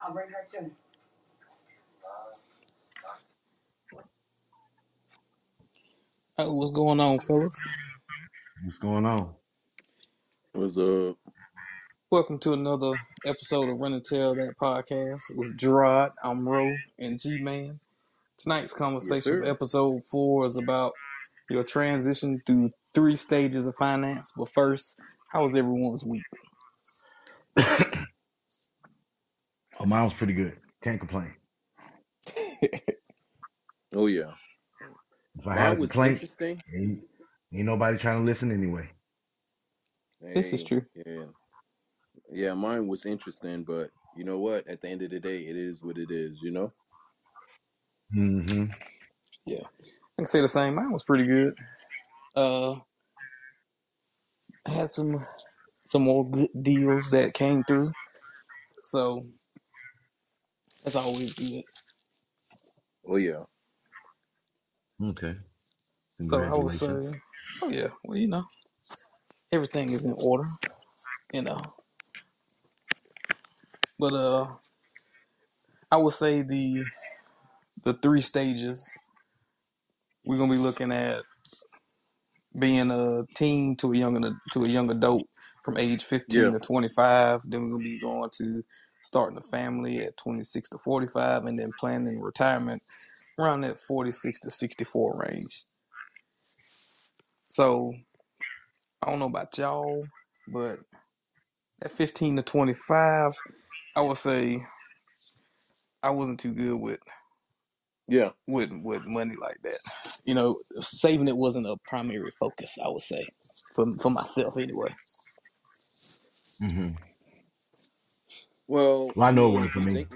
What's going on, fellas? What's going on? What's up? Welcome to another episode of Run and Tell That podcast with Gerard, I'm Ro, and G Man. Tonight's Yes, conversation for sir. episode 4 is about your transition through 3 stages of finance. But first, how was everyone's week? Oh, mine was pretty good. Can't complain. Oh yeah, If I had a mine was complaint, interesting. ain't nobody trying to listen anyway. This is Hey, true. yeah, yeah, mine was interesting, but you know what? At the end of the day, it is what it is. You know. Mm-hmm. Yeah, I can say the same. Mine was pretty good. I had some more good deals that came through, so that's always good. Oh yeah. Okay. So I would Congratulations. say, oh yeah, well everything is in order, you know. But I would say the 3 stages we're gonna be looking at being a teen to a young adult from age 15 Yeah. to 25. Then we're gonna be going to starting a family at 26 to 45, and then planning retirement around that 46 to 64 range. So I don't know about y'all, but at 15 to 25, I would say I wasn't too good Yeah. with money like that. You know, saving it wasn't a primary focus. I would say for myself anyway. Mm-hmm. Well, Well, I I know it mean, wasn't if for you me. think,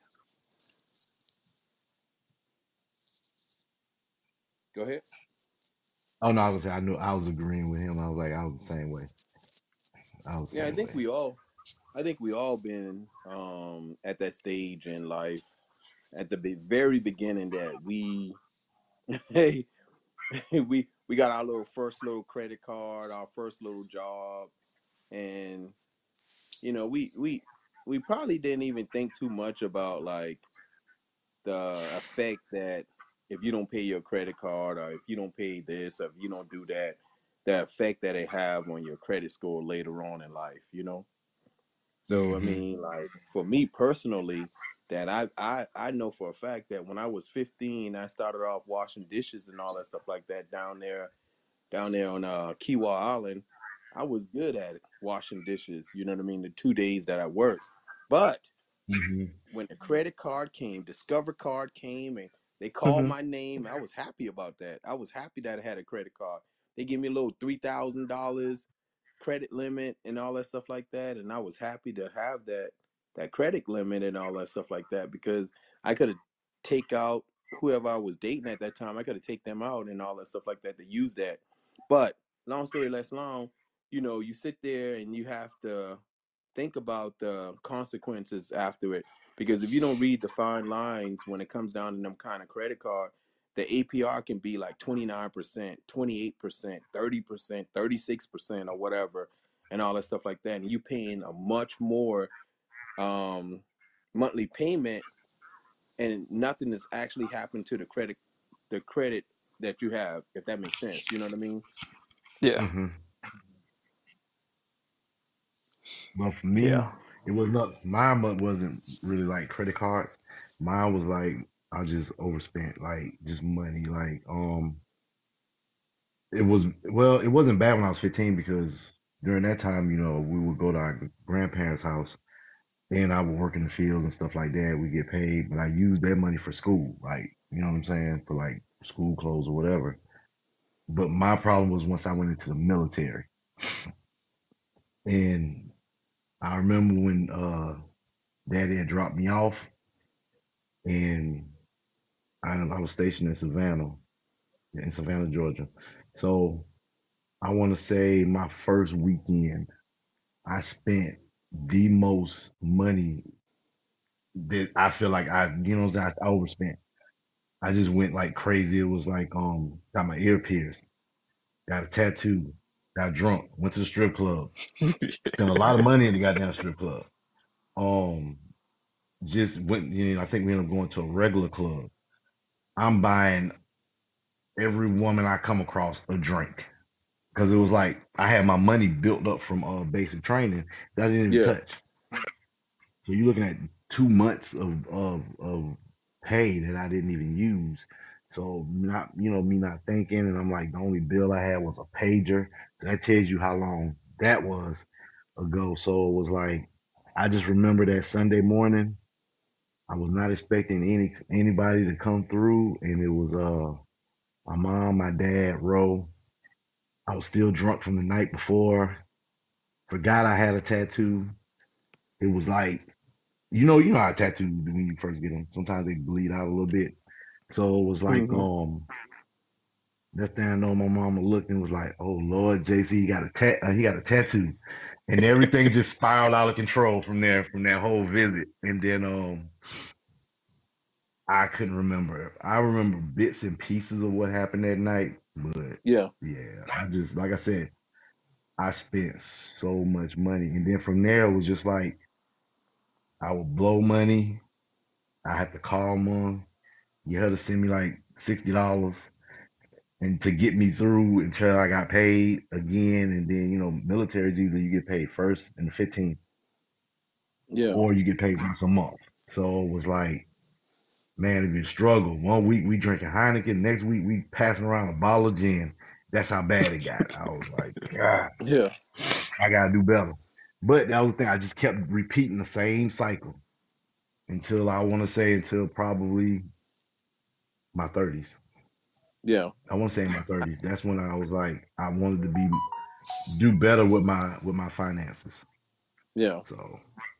go ahead. Oh no, I was I knew I was agreeing with him. I was like, I was the same way. I was the Yeah, same way. I think we all been at that stage in life at the very beginning that we, hey, we got our little first little credit card, our first little job, and you know we probably didn't even think too much about like the effect that if you don't pay your credit card or if you don't pay this or if you don't do that, the effect that it have on your credit score later on in life, you know. So I Mm-hmm. mean, like for me personally, that I know for a fact that when I was 15, I started off washing dishes and all that stuff like that down there on Kiwa Island. I was good at it, washing dishes. You know what I mean? The 2 days that I worked, but Mm-hmm. when the credit card came, Discover card came, and they called Mm-hmm. my name, I was happy about that. I was happy that I had a credit card. They gave me a little $3,000 credit limit and all that stuff like that, and I was happy to have that credit limit and all that stuff like that because I could have take out whoever I was dating at that time. I could have take them out and all that stuff like that to use that. But long story less long, you know, you sit there and you have to think about the consequences after it. Because if you don't read the fine lines when it comes down to them kind of credit card, the APR can be like 29%, 28%, 30%, 36%, or whatever, and all that stuff like that. And you paying a much more um, monthly payment, and nothing has actually happened to the credit that you have, if that makes sense. You know what I mean? Yeah. Mm-hmm. But for Yeah. me, it was not. Mine wasn't really like credit cards. Mine was like I just overspent, like just money. Like it was well, it wasn't bad when I was 15 because during that time, we would go to our grandparents' house. Then I would work in the fields and stuff like that. We get paid, but I used their money for school, like you know what I'm saying, for like school clothes or whatever. But my problem was once I went into the military, and I remember when Daddy had dropped me off, and I was stationed in Savannah, Georgia. So I want to say my first weekend I spent the most money that I feel like what I'm saying, I overspent. I just went like crazy. It was like, got my ear pierced, got a tattoo, got drunk, went to the strip club, spent a lot of money in the goddamn strip club. Um, just went, I think we ended up going to a regular club. I'm buying every woman I come across a drink because it was like I had my money built up from basic training that I didn't even Yeah. touch. So you're looking at 2 months of pay that I didn't even use. So not me not thinking, and I'm like the only bill I had was a pager. That tells you how long that was ago. So it was like I just remember that Sunday morning. I was not expecting anybody to come through, and it was my mom, my dad, Ro. I was still drunk from the night before. Forgot I had a tattoo. It was like you know how tattoos do when you first get them. Sometimes they bleed out a little bit. So it was like, Mm-hmm. next thing I know, my mama looked and was like, "Oh Lord, JC, he got a tattoo," and everything just spiraled out of control from there, from that whole visit. And then I couldn't remember. I remember bits and pieces of what happened that night, but Yeah. yeah, I just like I said, I spent so much money, and then from there it was just like I would blow money. I had to call mom. You had to send me like $60 and to get me through until I got paid again. And then, military is either you get paid first and the 15th Yeah. or you get paid once a month. So it was like, man, it'd be a struggle. 1 week we drinking Heineken, next week we passing around a bottle of gin. That's how bad it got. I was like, God, Yeah. I gotta do better. But that was the thing. I just kept repeating the same cycle until I want to say until probably my 30s. Yeah. I want to say in my 30s. That's when I was like, I wanted to do better with my finances. Yeah. So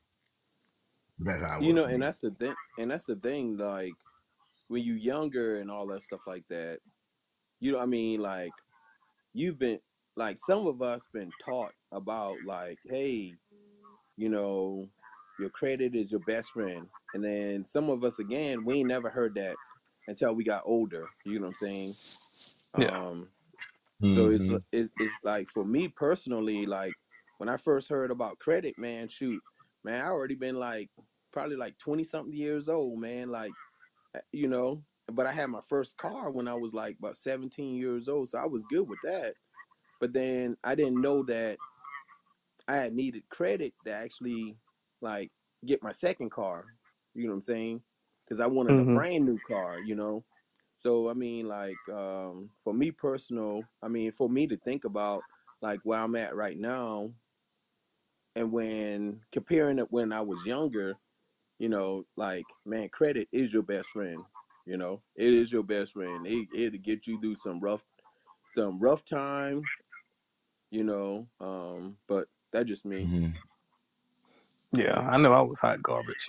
that's how it was for And me. that's the thing. And that's the thing. Like when you younger and all that stuff like that, I mean, like you've been like some of us been taught about like, hey, you know, your credit is your best friend, and then some of us again, we ain't never heard that until we got older. You know what I'm saying? Yeah. Um, so Hmm. it's like for me personally, like when I first heard about credit, man, shoot, man, I already been like probably like 20 something years old, man, like you know, but I had my first car when I was like about 17 years old, so I was good with that. But then I didn't know that I had needed credit to actually like get my second car. You know what I'm saying? Because I wanted a Mm-hmm. brand new car. So I mean, like for me personal, I mean, for me to think about like where I'm at right now, and when comparing it when I was younger, like man, credit is your best friend. It is your best friend. It'll get you through some rough time. But that's just me. Hmm. Yeah, I know I was hot garbage.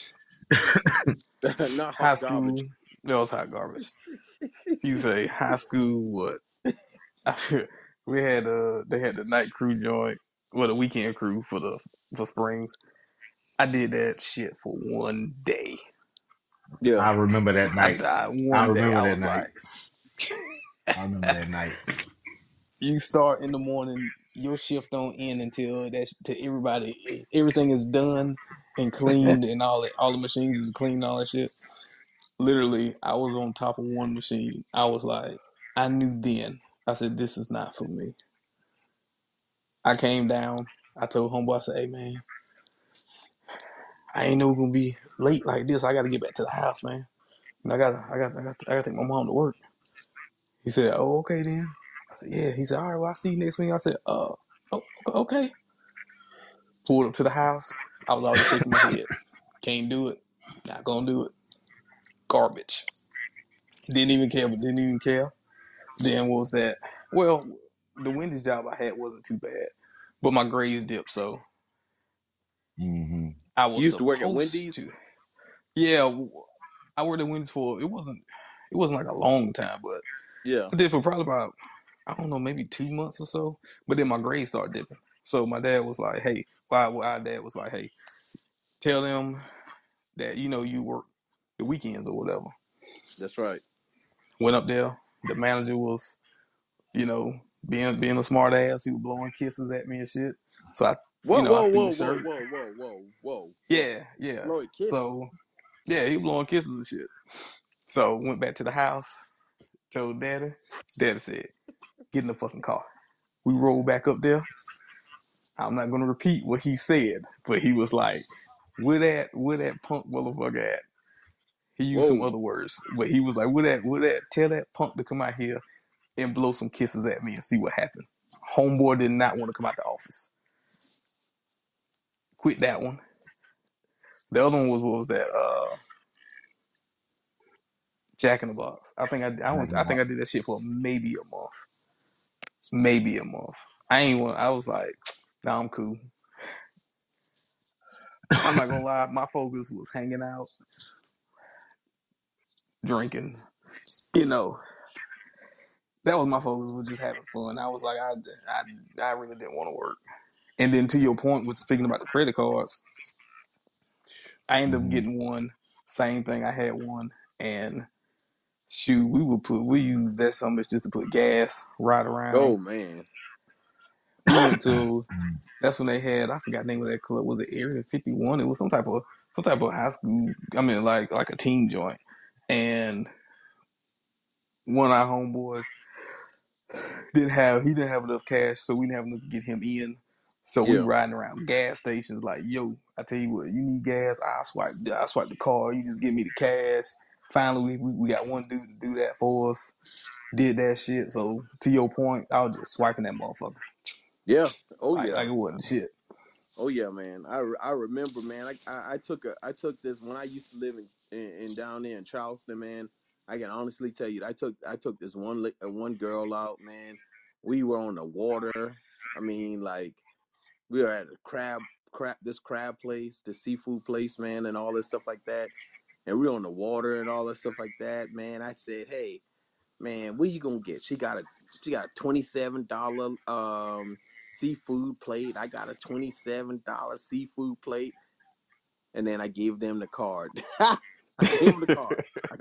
Not High hot school, garbage. it was hot garbage. You say high school, what? We had they had the night crew joint, well, the weekend crew for Springs. I did that shit for one day. Yeah. I remember that night. After I one day, remember I that was night. like, I remember that night. you start in the morning, your shift don't end until to everything is done and cleaned and all the machines is cleaned and all that shit. Literally, I was on top of one machine. I was like, I knew then. I said, this is not for me. I came down. I told homeboy, I said, hey man, I ain't know we're gonna be late like this. I gotta get back to the house, man. And I gotta take my mom to work. He said, oh, okay then. I said, yeah. He said, all right, well, I'll see you next week. I said, oh, okay. Pulled up to the house. I was already shaking my head. Can't do it. Not gonna do it. Garbage. Didn't even care, but didn't even care. Then what was that? Well, the Wendy's job I had wasn't too bad, but my grades dipped, so Hmm. I You was used to work at supposed Wendy's? to. Yeah, I worked at Wendy's for it wasn't like a long time, but Yeah, I did for probably about I don't know maybe 2 months or so. But then my grades started dipping, so my dad was like, "Hey," our dad was like, "Hey, tell them that you work the weekends or whatever." that's right. Went up there. The manager was being a smart ass. He was blowing kisses at me and shit. So Whoa, You know, I whoa, threw whoa, a whoa, shirt. whoa, whoa, whoa, whoa, whoa. Yeah, yeah. Blowing kisses. So yeah, he blowing kisses and shit. So went back to the house, told daddy. Daddy said, "Get in the fucking car." We rolled back up there. I'm not gonna repeat what he said, but he was like, where that punk motherfucker at?" He used some Whoa. other words, but he was like, where that, tell that punk to come out here and blow some kisses at me and see what happened. Homeboy did not want to come out the office. Quit that one. The other one was, what was that? Jack in the Box. I think I think I did that shit for maybe a month. Maybe a month. I ain't want. I was like, nah, I'm cool. I'm not gonna lie. My focus was hanging out, drinking. You know, that was my focus. Was just having fun. I was like, I really didn't want to work. And then to your point with speaking about the credit cards, I ended up getting one. Same thing. I had one, and shoot, we used that so much just to put gas right around. Oh man. We went to that's when they had, I forgot the name of that club. Was it Area 51? It was some type of high school. I mean, like a teen joint. And one of our homeboys he didn't have enough cash, so we didn't have enough to get him in. So we Yeah. riding around gas stations like, yo, I tell you what, you need gas, I swipe the card, you just give me the cash. Finally, we got one dude to do that for us. Did that shit. So to your point, I was just swiping that motherfucker Yeah. Oh like yeah. it wasn't shit. Oh yeah, man. I remember, man. I took this when I used to live in down there in Charleston, man. I can honestly tell you, I took this one girl out, man. We were on the water. I mean, like we were at a crab place, the seafood place, man, and all this stuff like that. And we were on the water and all that stuff like that, man. I said, hey, man, what you gonna get? She got a $27 seafood plate. I got a $27 seafood plate, and then I gave them the card. I gave them the card.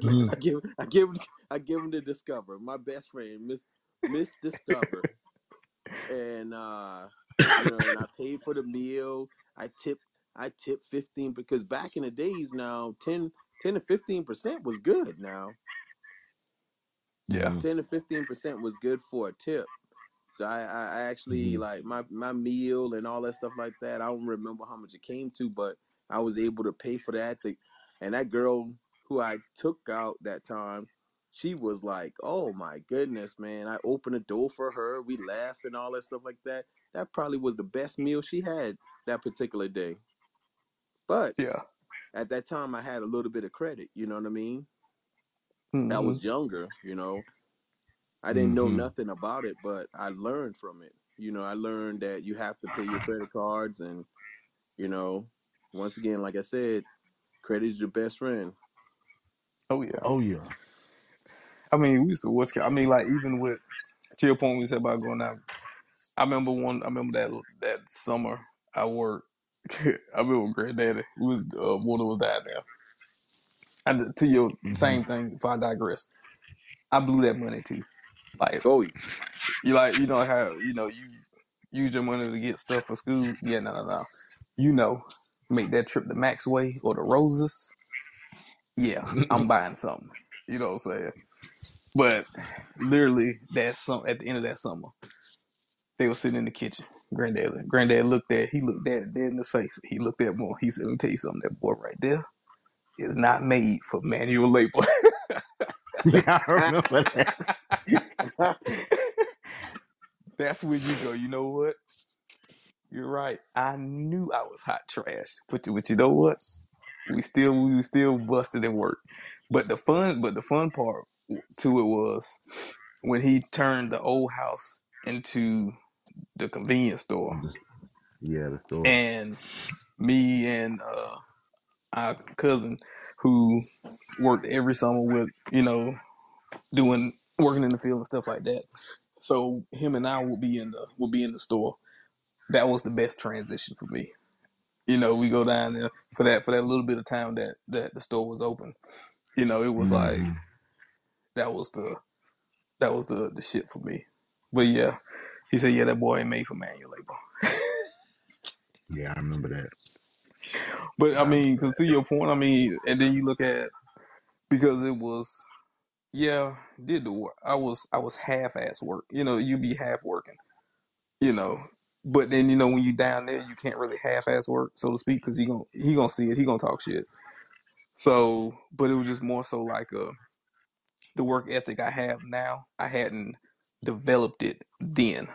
I give them the Discover. My best friend, Miss Discover, and and I paid for the meal. I tipped 15 because back in the days now, 10 to 15% was good now. Yeah. 10 to 15% was good for a tip. So I actually like my meal and all that stuff like that. I don't remember how much it came to, but I was able to pay for that. And that girl who I took out that time, she was like, "Oh my goodness, man!" I opened the door for her. We laughed and all that stuff like that. That probably was the best meal she had that particular day. But Yeah. at that time, I had a little bit of credit. You know what I mean? I Mm-hmm. was younger. I didn't know nothing about it, but I learned from it. I learned that you have to pay your credit cards, and you know, once again, like I said, credit is your best friend. Oh yeah. Oh yeah. I mean, we used to watch. I mean, like even with to your point, we said about going out. I remember one. I remember that summer I worked. I remember with Granddaddy. We was water was down there. To your same thing. If I digress, I blew that money too. Like Oh, you know how you use your money to get stuff for school. Yeah, no. You know, make that trip to Maxway or the Roses. Yeah, I'm buying something. You know what I'm saying? But literally, at the end of that summer, they were sitting in the kitchen. Granddad he looked at it dead in his face. He looked at boy. He said, "Let me tell you something. That boy right there is not made for manual labor." Yeah, I remember that. That's when you go. You know what? You're right. I knew I was hot trash. But you know what? We were still busted and work. But the fun part to it was when he turned the old house into the convenience store, Yeah, the store. and me and our cousin who worked every summer with doing working in the field and stuff like that. So him and I will be in the store. That was the best transition for me. We go down there for that little bit of time that the store was open. It was like that was the shit for me. But yeah, he said, yeah, that boy ain't made for manual labor. Yeah, I remember that. But I I mean, remember because to your point, I mean, and then you look at because it was yeah, did the work. I was half ass work. You be half working. You know, but then when you down there, you can't really half ass work, so to speak, because he gonna see it. He gonna talk shit. So, but it was just more so like the work ethic I have now. I hadn't developed it then.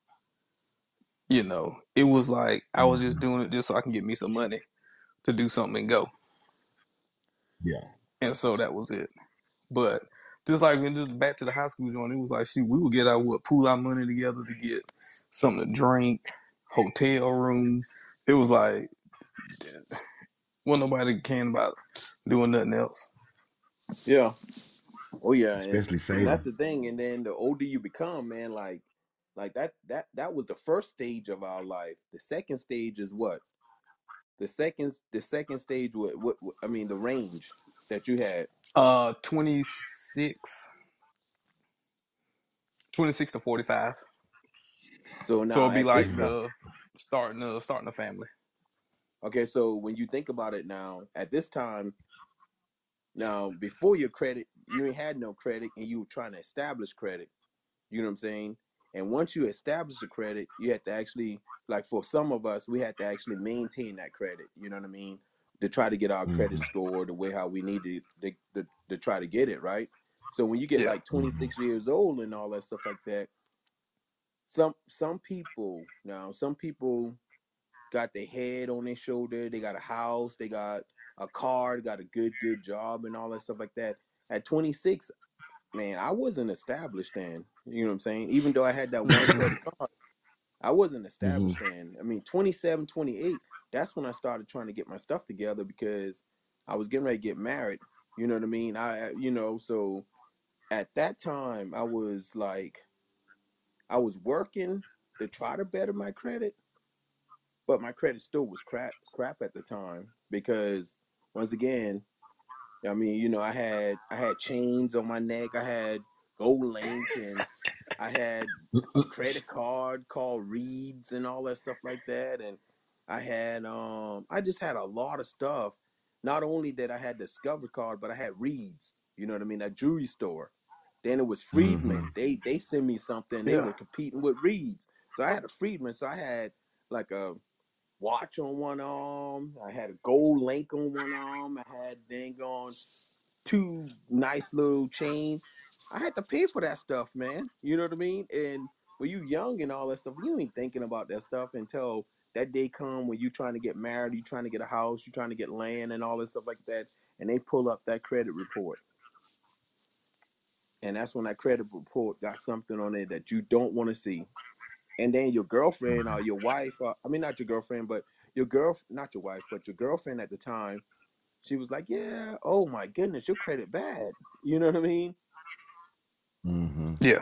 It was like I was just that. doing it just so I can get me some money to do something and go. Yeah. And so that was it. But just like when just back to the high school joint, it was like shoot, we would get our pool our money together to get something to drink, hotel room. It was like wasn't nobody caring about doing nothing else. Yeah. Oh yeah, Especially and that's saving. the thing. And then the older you become, man, like that was the first stage of our life. The second stage is what? The second stage, what I mean, the range that you had. 26, 26 to 45. So So now it'd be at like this time, the starting a family. okay, so when you think about it now, at this time, now before your credit, you ain't had no credit and you were trying to establish credit. You know what I'm saying? And once you establish the credit, you have to actually, like for some of us, we had to actually maintain that credit. You know what I mean? To try to get our credit Hmm. score the way how we need to try to get it right. So when you get Yeah. like Hmm. 26 years old and all that stuff like that, some people got their head on their shoulder, they got a house, they got a car, they got a good job and all that stuff like that. At 26, man, I wasn't established then. You know what I'm saying? Even though I had that one credit card, I wasn't Hmm. established then. I mean, 27, 28, that's when I started trying to get my stuff together because I was getting ready to get married. You know what I mean? So at that time, I was working to try to better my credit, but my credit still was crap at the time because once again, I mean, I had chains on my neck. I had Gold Link, and I had a credit card called Reeds and all that stuff like that. And I just had a lot of stuff. Not only did I had Discover card, but I had Reeds. You know what I mean? That jewelry store. Then it was Hmm. Friedman. They sent me something. They Yeah. were competing with Reeds. So I had a Friedman. So I had like a watch on one arm. I had a gold link on one arm. I had dang on two nice little chain. I had to pay for that stuff, man. You know what I mean? And when you young and all that stuff, you ain't thinking about that stuff until that day come when you trying to get married, you trying to get a house, you trying to get land and all that stuff like that, and they pull up that credit report. And that's when that credit report got something on it that you don't want to see. And then your girlfriend or your wife, I mean not your girlfriend, but not your wife, but your girlfriend at the time, she was like, "Yeah, oh my goodness, your credit bad." You know what I mean? Hmm. Yeah.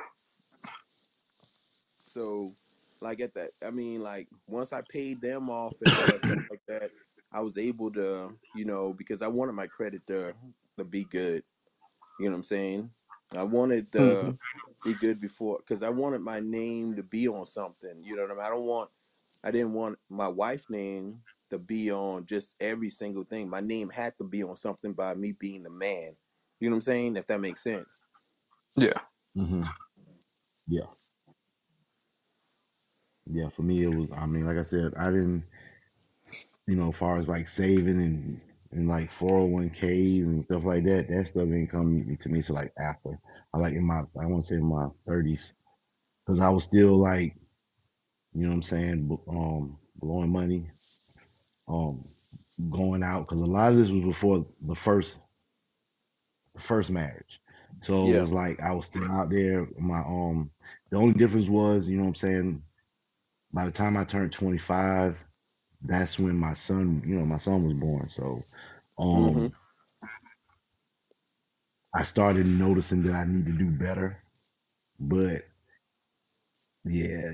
So, like at that, I mean, like once I paid them off and all that stuff like that, I was able to, because I wanted my credit to be good. You know what I'm saying? I wanted Hmm. to be good before because I wanted my name to be on something. You know what I mean? I didn't want my wife's name to be on just every single thing. My name had to be on something by me being the man. You know what I'm saying? If that makes sense. Yeah. Hmm. Yeah. Yeah. For me, it was. I mean, like I said, I didn't. As far as like saving and like 401ks and stuff like that, that stuff didn't come to me till like after. I like I want to say in my 30s, because I was still like, what I'm saying, blowing money, um, going out, because a lot of this was before the first marriage. So it Yeah. was like I was still out there. The only difference was, what I'm saying, by the time I turned 25, that's when my son was born. So Mm-hmm. um I started noticing that I need to do better. But yeah,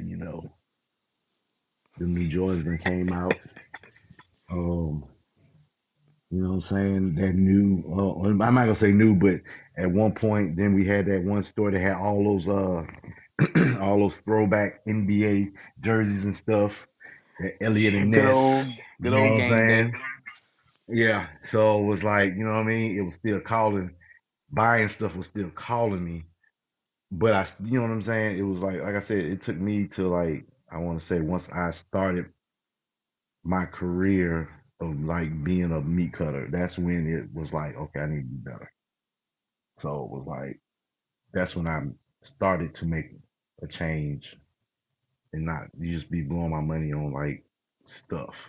the new Jordans that came out. Um, what I'm saying? That new, I'm not gonna say new, but at one point, then we had that one store that had all those all those throwback NBA jerseys and stuff. Elliot and Good Ness. old, good You know old what I'm game day. saying? Yeah. So it was like, you know what I mean? It was still calling, buying stuff was still calling me. But you know what I'm saying? It was like I said, it took me to like, I want to say once I started my career of like being a meat cutter, that's when it was like, okay, I need to be better. So it was like, that's when I started to make a change and not you just be blowing my money on like stuff.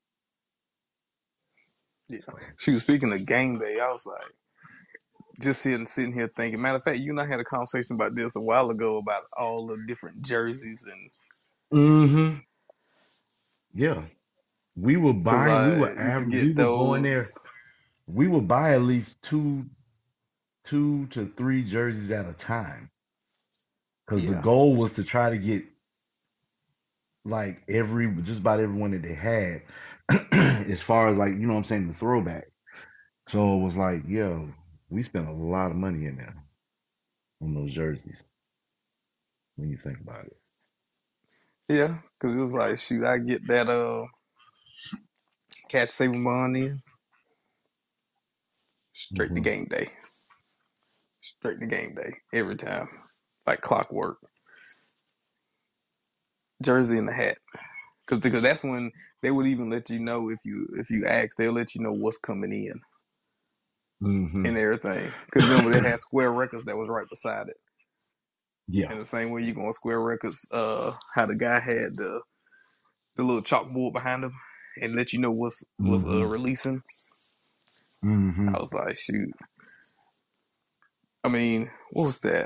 Yeah. So, She was speaking of game day. I was like, just sitting here thinking. Matter of fact, you and I had a conversation about this a while ago about all the different jerseys, and mm-hmm. Yeah. because We I were used to average, we get would go in those. there, we would buy at least two to three jerseys at a time. Because the Yeah, goal was to try to get like just about everyone that they had, as far as like, you know what I'm saying, the throwback. So it was like, yeah, we spent a lot of money in there on those jerseys when you think about it. yeah, because it was like, shoot, I get that catch saving bond in straight to Hmm. game day, straight to game day every time, like clockwork. Jersey and the hat, because that's when they would even let you know if you ask, they'll let you know what's coming in Hmm. and everything. Because remember they had Square Records that was right beside it. Yeah. In the same way you go on Square Records, how the guy had the little chalkboard behind him and let you know what's Hmm. releasing. Hmm. I was like, shoot. I mean, what was that?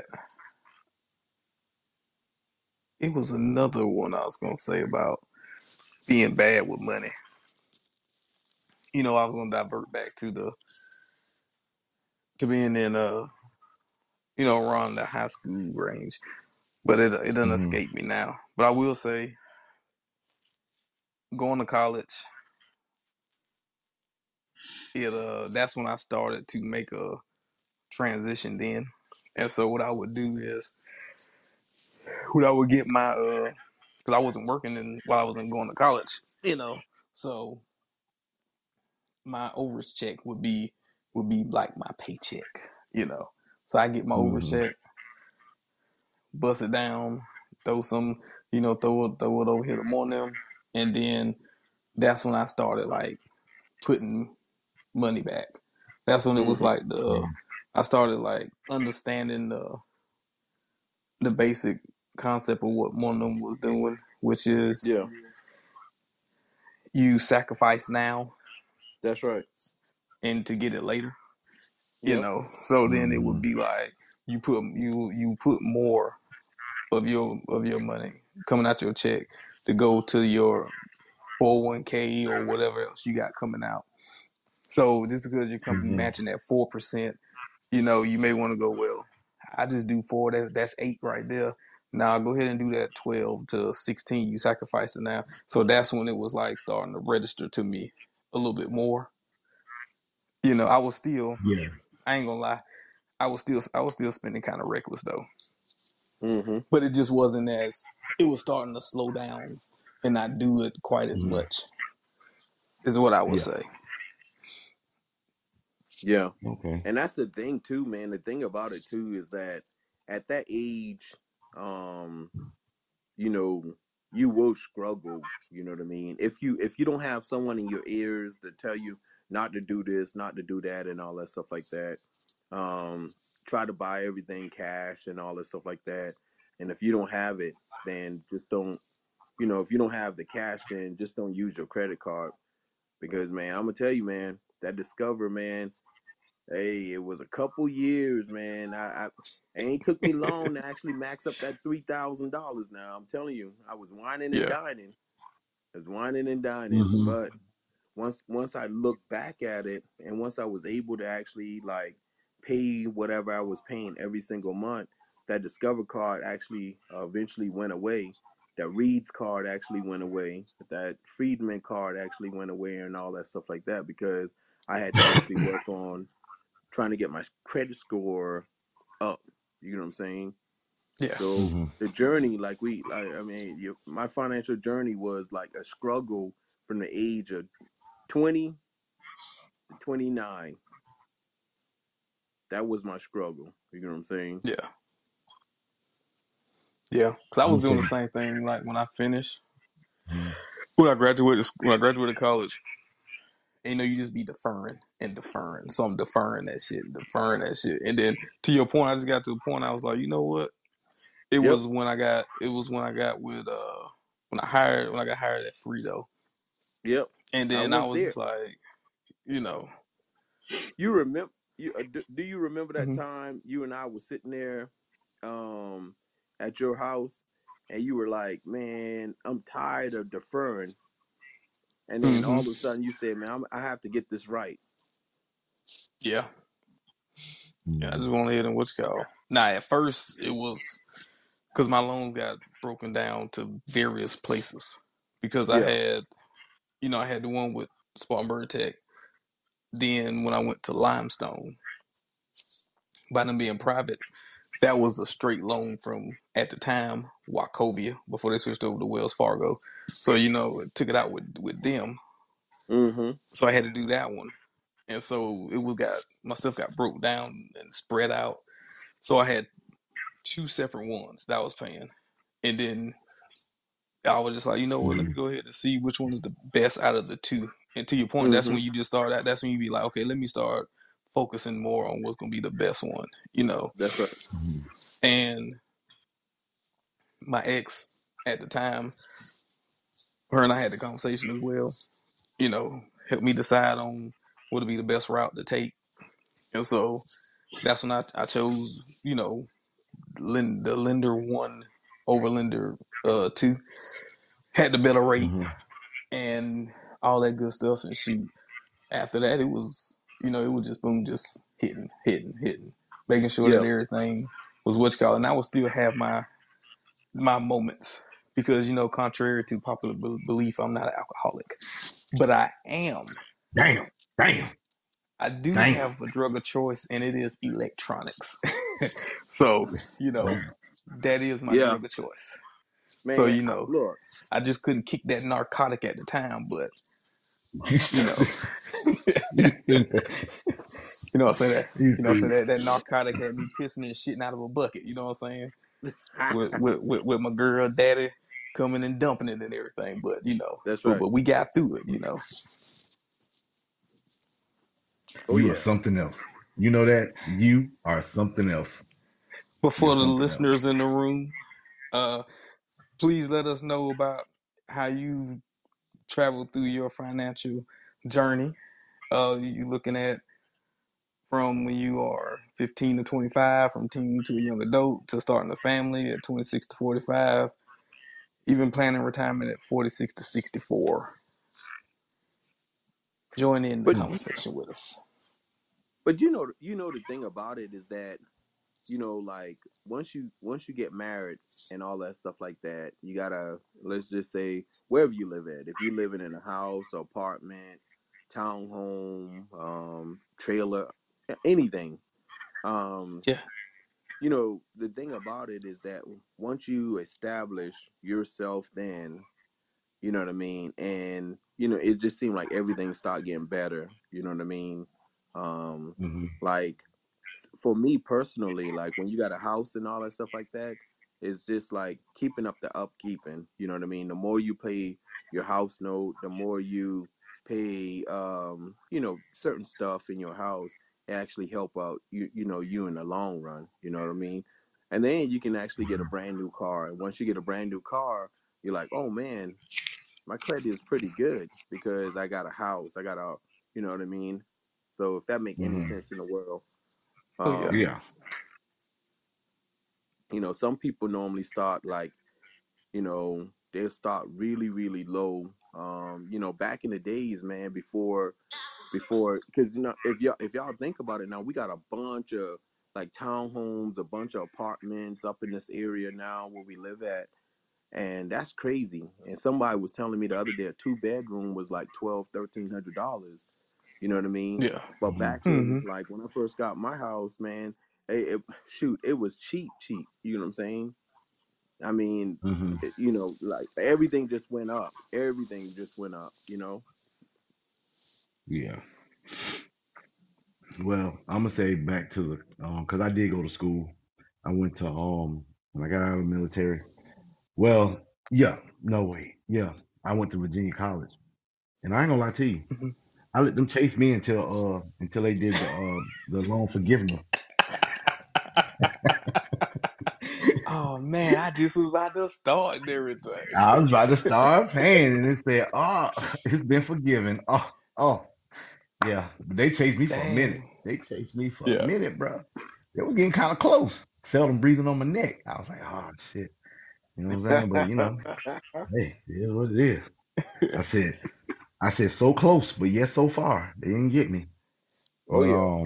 It was another one I was gonna say about being bad with money. I was gonna divert back to being in around the high school range, but it doesn't Hmm. escape me now. But I will say, going to college, it that's when I started to make a transition then. And so what I would do is when I would get my because I wasn't working while I wasn't going to college, so my overage check would be like my paycheck, So I get my overage Hmm. check, bust it down, throw some, throw it over here to morning, and then that's when I started like putting money back. That's when it was Mm-hmm. like I started like understanding the basic concept of what one of them was doing, which is Yeah, you sacrifice now that's right. and to get it later. Yep. So then it Hmm. would be like you put more of your money coming out your check to go to your 401k or whatever else you got coming out. So just because your company Hmm. matching at 4%, you may want to go, well, I just do four. That's eight right there. Now go ahead and do that 12 to 16. You sacrifice it now. So that's when it was like starting to register to me a little bit more. I was still, Yeah. I ain't gonna lie, I was still spending kind of reckless though. Mm-hmm. But it just wasn't it was starting to slow down and not do it quite as Hmm. much, is what I would Yeah. say. Yeah. Okay. And that's the thing too, man. The thing about it too is that at that age, um, you know, you will struggle, you know what I mean? If you don't have someone in your ears to tell you not to do this, not to do that and all that stuff like that. Um, Try to buy everything cash and all that stuff like that. And if you don't have it, then just don't, if you don't have the cash, then just don't use your credit card because man, I'm gonna tell you, man, that Discover, man, hey, it was a couple years, man. It ain't took me long to actually max up that $3,000. Now I'm telling you, I was whining and Yeah. dining. I was whining and dining, Hmm. but once I look back at it, and once I was able to actually like pay whatever I was paying every single month, that Discover card actually eventually went away. That Reed's card actually went away. That Friedman card actually went away, and all that stuff like that because I had to actually work on trying to get my credit score up. You know what I'm saying? Yeah. So Mm-hmm. the journey, I mean, my financial journey was like a struggle from the age of 20 to 29. That was my struggle. You know what I'm saying? Yeah. Yeah. Cause I I'm was gonna doing the say, same thing. Like when I finished, mhm. when I graduated college, and, you know, you just be deferring and deferring. So I'm deferring that shit. And then to your point, I just got to a point I was like, you know what? Yep. It was when I got with when I got hired at Frito. Yep. And I then I was was there. just like, you know, You remember? Do you remember that hmm time you and I were sitting there, um, at your house, and you were like, "Man, I'm tired of deferring," and then all hmm of a sudden you said, "Man, I have to get this right." yeah. Yeah, I Mhm. just went ahead and what's called. Now at first it was because my loan got broken down to various places because Yeah. I had the one with Spartanburg Tech. Then when I went to Limestone, by them being private, that was a straight loan from at the time Wachovia before they switched over to Wells Fargo. So it took it out with them. Mm-hmm. So I had to do that one, and so my stuff got broke down and spread out. So I had two separate ones that I was paying, and then I was just like, you know what? Let me Mhm. go ahead and see which one is the best out of the two. And to your point, that's Mm-hmm. when you just start out. That's when you be like, okay, let me start focusing more on what's gonna be the best one. That's right. Mhm. And my ex at the time, her and I had the conversation as well. Helped me decide on what would be the best route to take. And so that's when I chose, the lender one over lender two. Had the better rate Mhm. and all that good stuff. And shoot, after that, it was just boom, just hitting, making sure Yeah. that everything was what you call. And I would still have my moments because contrary to popular belief, I'm not an alcoholic, but I am. Damn, damn, I do damn, have a drug of choice, and it is electronics. So damn. that is my Yeah. drug of choice. So Man, look, I just couldn't kick that narcotic at the time, but You you stupid. know, you know what I'm saying that You stupid. that narcotic had me pissing and shitting out of a bucket. You know what I'm saying? With my girl daddy coming and dumping it and everything. But that's right. but we got through it. Oh You are yeah. something else. You know that? You are something else. But You're for the something else. listeners in the room, uh, please let us know about how you traveled through your financial journey. You looking at from when you are 15 to 25, from teen to a young adult, to starting a family at 26 to 45, even planning retirement at 46 to 64. Join in the But Mm. conversation with us. the thing about it is that, like once you get married and all that stuff like that, you gotta, let's just say, wherever you live at, if you're living in a house, apartment, townhome, trailer, anything, um, Yeah, the thing about it is that once you establish yourself, then you know what I mean, and it just seemed like everything started getting better. You know what I mean? Um, Mhm. like for me personally, like when you got a house and all that stuff like that, it's just like keeping up the upkeeping. You know what I mean? The more you pay your house note, the more you pay, certain stuff in your house, it actually help out you in the long run. You know what I mean? And then you can actually get a brand new car. And once you get a brand new car, you're like, oh man, my credit is pretty good because I got a house. I got a, you know what I mean? So if that make any Mhm. sense in the world, oh yeah, um, Yeah. some people normally start like, they'll start really, really low. Back in the days, man, before, because if y'all think about it now, we got a bunch of like townhomes, a bunch of apartments up in this area now where we live at, and that's crazy. And somebody was telling me the other day a two-bedroom was like $1,200-$1,300. You know what I mean? yeah. But Mhm. back in, Mm-hmm. like, when I first got my house, man, Shoot, it was cheap, cheap. You know what I'm saying? I mean, Hmm. like everything just went up. Everything just went up. Yeah. Well, I'm gonna say back to the because I did go to school. I went to when I got out of the military. Well, yeah, no way. Yeah, I went to Virginia College, and I ain't gonna lie to you. Mhm. I let them chase me until they did the loan forgiveness. Oh man, I just was about to start and everything. I was about to start paying, and it said, "Oh, it's been forgiven." Oh, yeah. But they chased me for a minute. Dang. They chased me for a Yeah. minute, bro. It was getting kind of close. Felt them breathing on my neck. I was like, "Oh shit," you know what I'm saying? But hey, it is what it is. I said, so close, but yet so far. They didn't get me. Oh But yeah.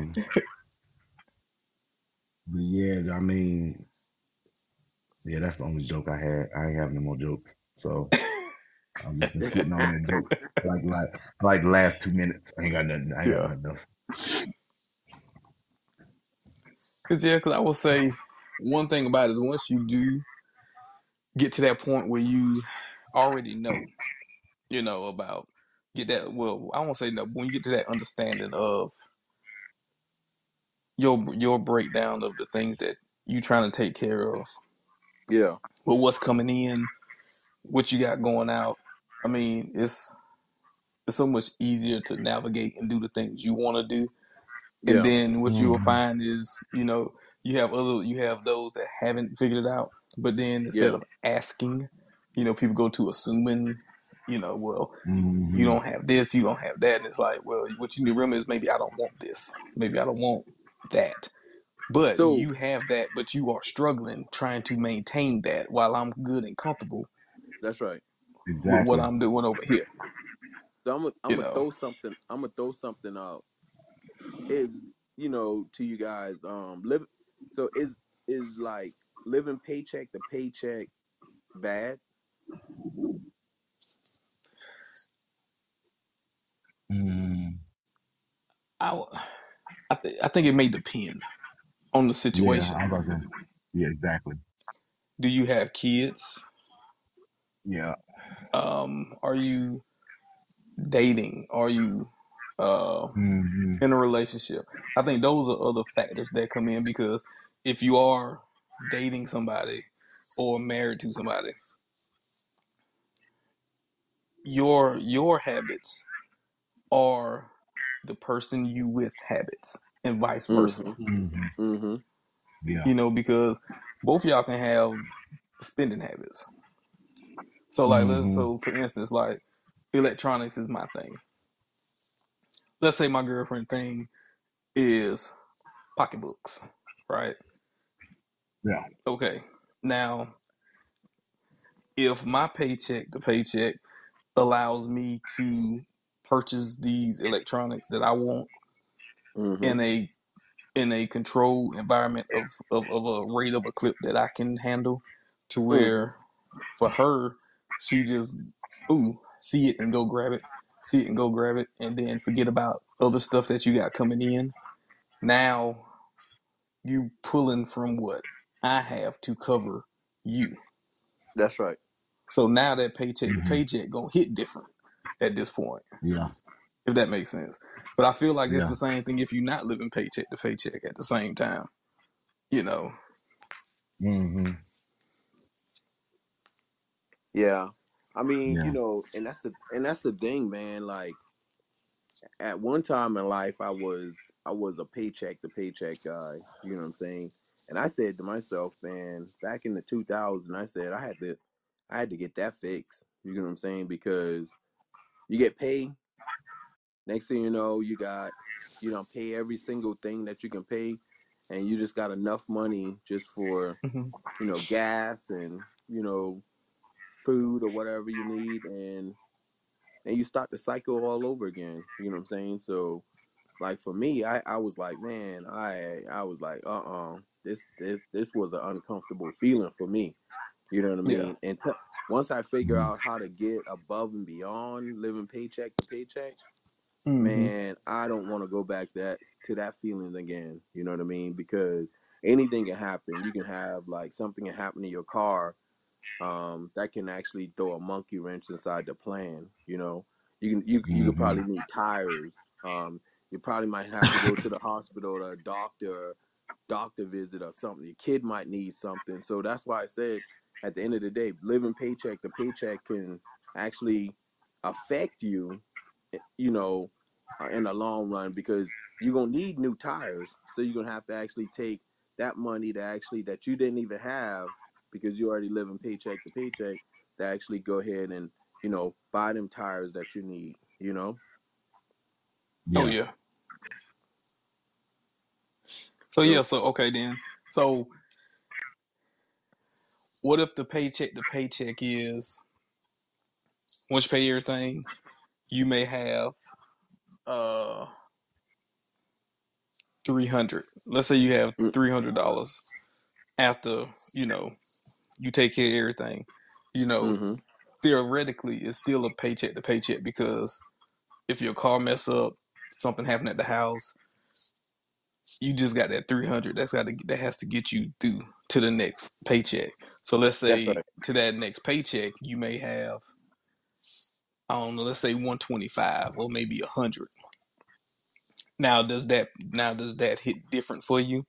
yeah, I mean, yeah, that's the only joke I had. I ain't have no more jokes, so I've just been sitting on that joke like the last 2 minutes. I ain't got nothing. I ain't got Yeah. nothing else. Cause I will say one thing about it is once you do get to that point where you already know, about get that well, I won't say no, but when you get to that understanding of your breakdown of the things that you trying to take care of, Yeah. with what's coming in, what you got going out. I mean, it's so much easier to navigate and do the things you want to do. And Yeah. then what you will Hmm. find is, you have those that haven't figured it out. But then instead Yeah. of asking, people go to assuming, well, you Hmm. don't have this, you don't have that. And it's like, well, what you need to remember is maybe I don't want this. Maybe I don't want that. But So you have that, but you are struggling trying to maintain that while I'm good and comfortable that's right. with what Exactly. I'm doing over here. So I'm You gonna know. throw something. I'm gonna throw something out. Is to you guys live. So is like living paycheck to paycheck bad? Mm, I, I think it may depend on the yeah, situation. I was about to. Yeah, exactly. Do you have kids? Yeah. Are you dating? Are you uh, Hmm. in a relationship? I think those are other factors that come in because if you are dating somebody or married to somebody, your habits are the person you with habits and vice versa. Mm-hmm. Hmm. Mm-hmm. Yeah. Because both y'all can have spending habits. So like Hmm. so for instance, like electronics is my thing. Let's say my girlfriend thing is pocketbooks, right? Yeah. Okay. Now, if my paycheck to paycheck allows me to purchase these electronics that I want Mm-hmm. in a controlled environment of a rate of a clip that I can handle to Mm-hmm. where for her, she just see it and go grab it, see it and go grab it, and then forget about other stuff that you got coming in. Now you pulling from what I have to cover you. That's right. So now that paycheck to Hmm. paycheck gonna hit different at this point, Yeah. if that makes sense. But I feel like it's Yeah. the same thing if you're not living paycheck to paycheck at the same time. You know. Hmm. Yeah. I mean, Yeah. and that's the thing, man. Like at one time in life, I was a paycheck to paycheck guy. You know what I'm saying? And I said to myself, man, back in the 2000s, I said I had to get that fixed. You know what I'm saying? Because you get paid. Next thing you know, pay every single thing that you can pay, and you just got enough money just for Hmm. gas and food or whatever you need, and you start the cycle all over again. You know what I'm saying? So like for me, I was like, man, I was like, this was an uncomfortable feeling for me. You know what I Yeah. mean? Once I figure Hmm. out how to get above and beyond living paycheck to paycheck, Hmm. man, I don't want to go back to that feeling again. You know what I mean? Because anything can happen. You can have like something can happen to your car, that can actually throw a monkey wrench inside the plan. You know, you could Mm-hmm. probably need tires. You probably might have to go to the hospital, to a doctor visit or something. Your kid might need something. So that's why I said at the end of the day, living paycheck to paycheck can actually affect you, you know, in the long run, because you're gonna need new tires. So you're gonna have to actually take that money to actually that you didn't even have because you already living paycheck to paycheck to actually go ahead and buy them tires that you need. Oh Yeah. yeah. So yeah, So so okay then. So what if the paycheck to paycheck is once you pay everything, you may have uh 300. Let's say you have mm, $300 after, you take care of everything. You know, mm-hmm. theoretically it's still a paycheck to paycheck because if your car mess up, something happened at the house, you just got that 300 that has to get you through to the next paycheck. So let's That's say right. to that next paycheck you may have, I don't know, let's say 125 or maybe 100. Now does that hit different for you,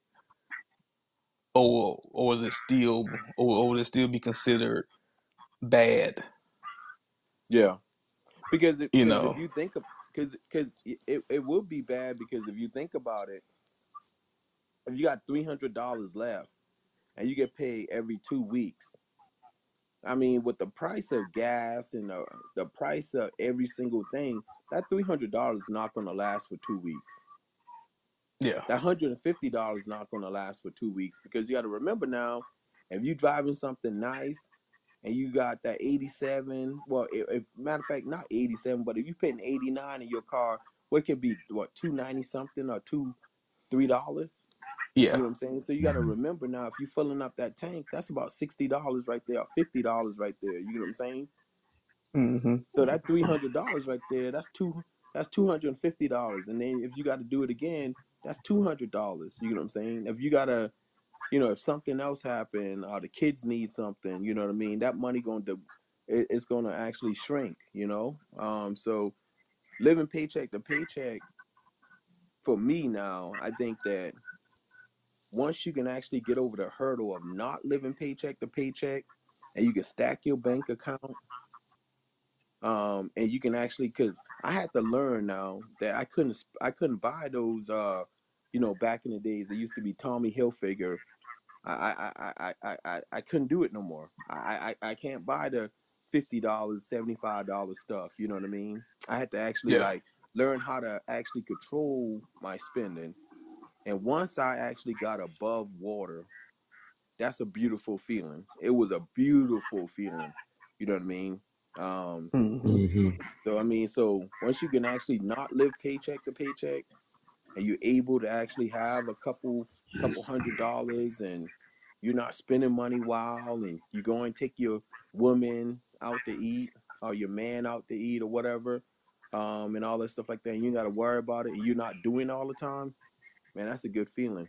or is it still, or would it still be considered bad? Yeah, You because if know, you think of because it would be bad, because if you think about it, if you got $300 left and you get paid every 2 weeks, I mean, with the price of gas and the price of every single thing, that $300 is not going to last for 2 weeks. yeah, That $150 is not going to last for 2 weeks, because you got to remember now, if you driving something nice and you got that 87, well, if matter of fact, not 87, but if you putting 89 in your car, what could be, what, 290 something or $3? You yeah, know what I'm saying? So you got to Mm-hmm. remember now, if you're filling up that tank, that's about $60 right there, or $50 right there. You know what I'm saying? mm-hmm, So that $300 right there, that's $250. And then if you got to do it again, that's $200. You know what I'm saying? If you gotta, if something else happened or the kids need something, you know what I mean? That money it's going to actually shrink. So living paycheck to paycheck, for me now, I think that once you can actually get over the hurdle of not living paycheck to paycheck, and you can stack your bank account, and you can actually, because I had to learn now that I couldn't buy those, back in the days it used to be Tommy Hilfiger. I couldn't do it no more. I can't buy the $50, $75 stuff. You know what I mean? I had to actually yeah, like learn how to actually control my spending. And once I actually got above water, that's a beautiful feeling. It was a beautiful feeling. You know what I mean? Um, mm-hmm, Mm-hmm. so I mean, so once you can actually not live paycheck to paycheck, and you're able to actually have a couple $100, and you're not spending money wild, and you go and take your woman out to eat, or your man out to eat, or whatever, and all that stuff like that, and you got to worry about it, and you're not doing it all the time, man, that's a good feeling.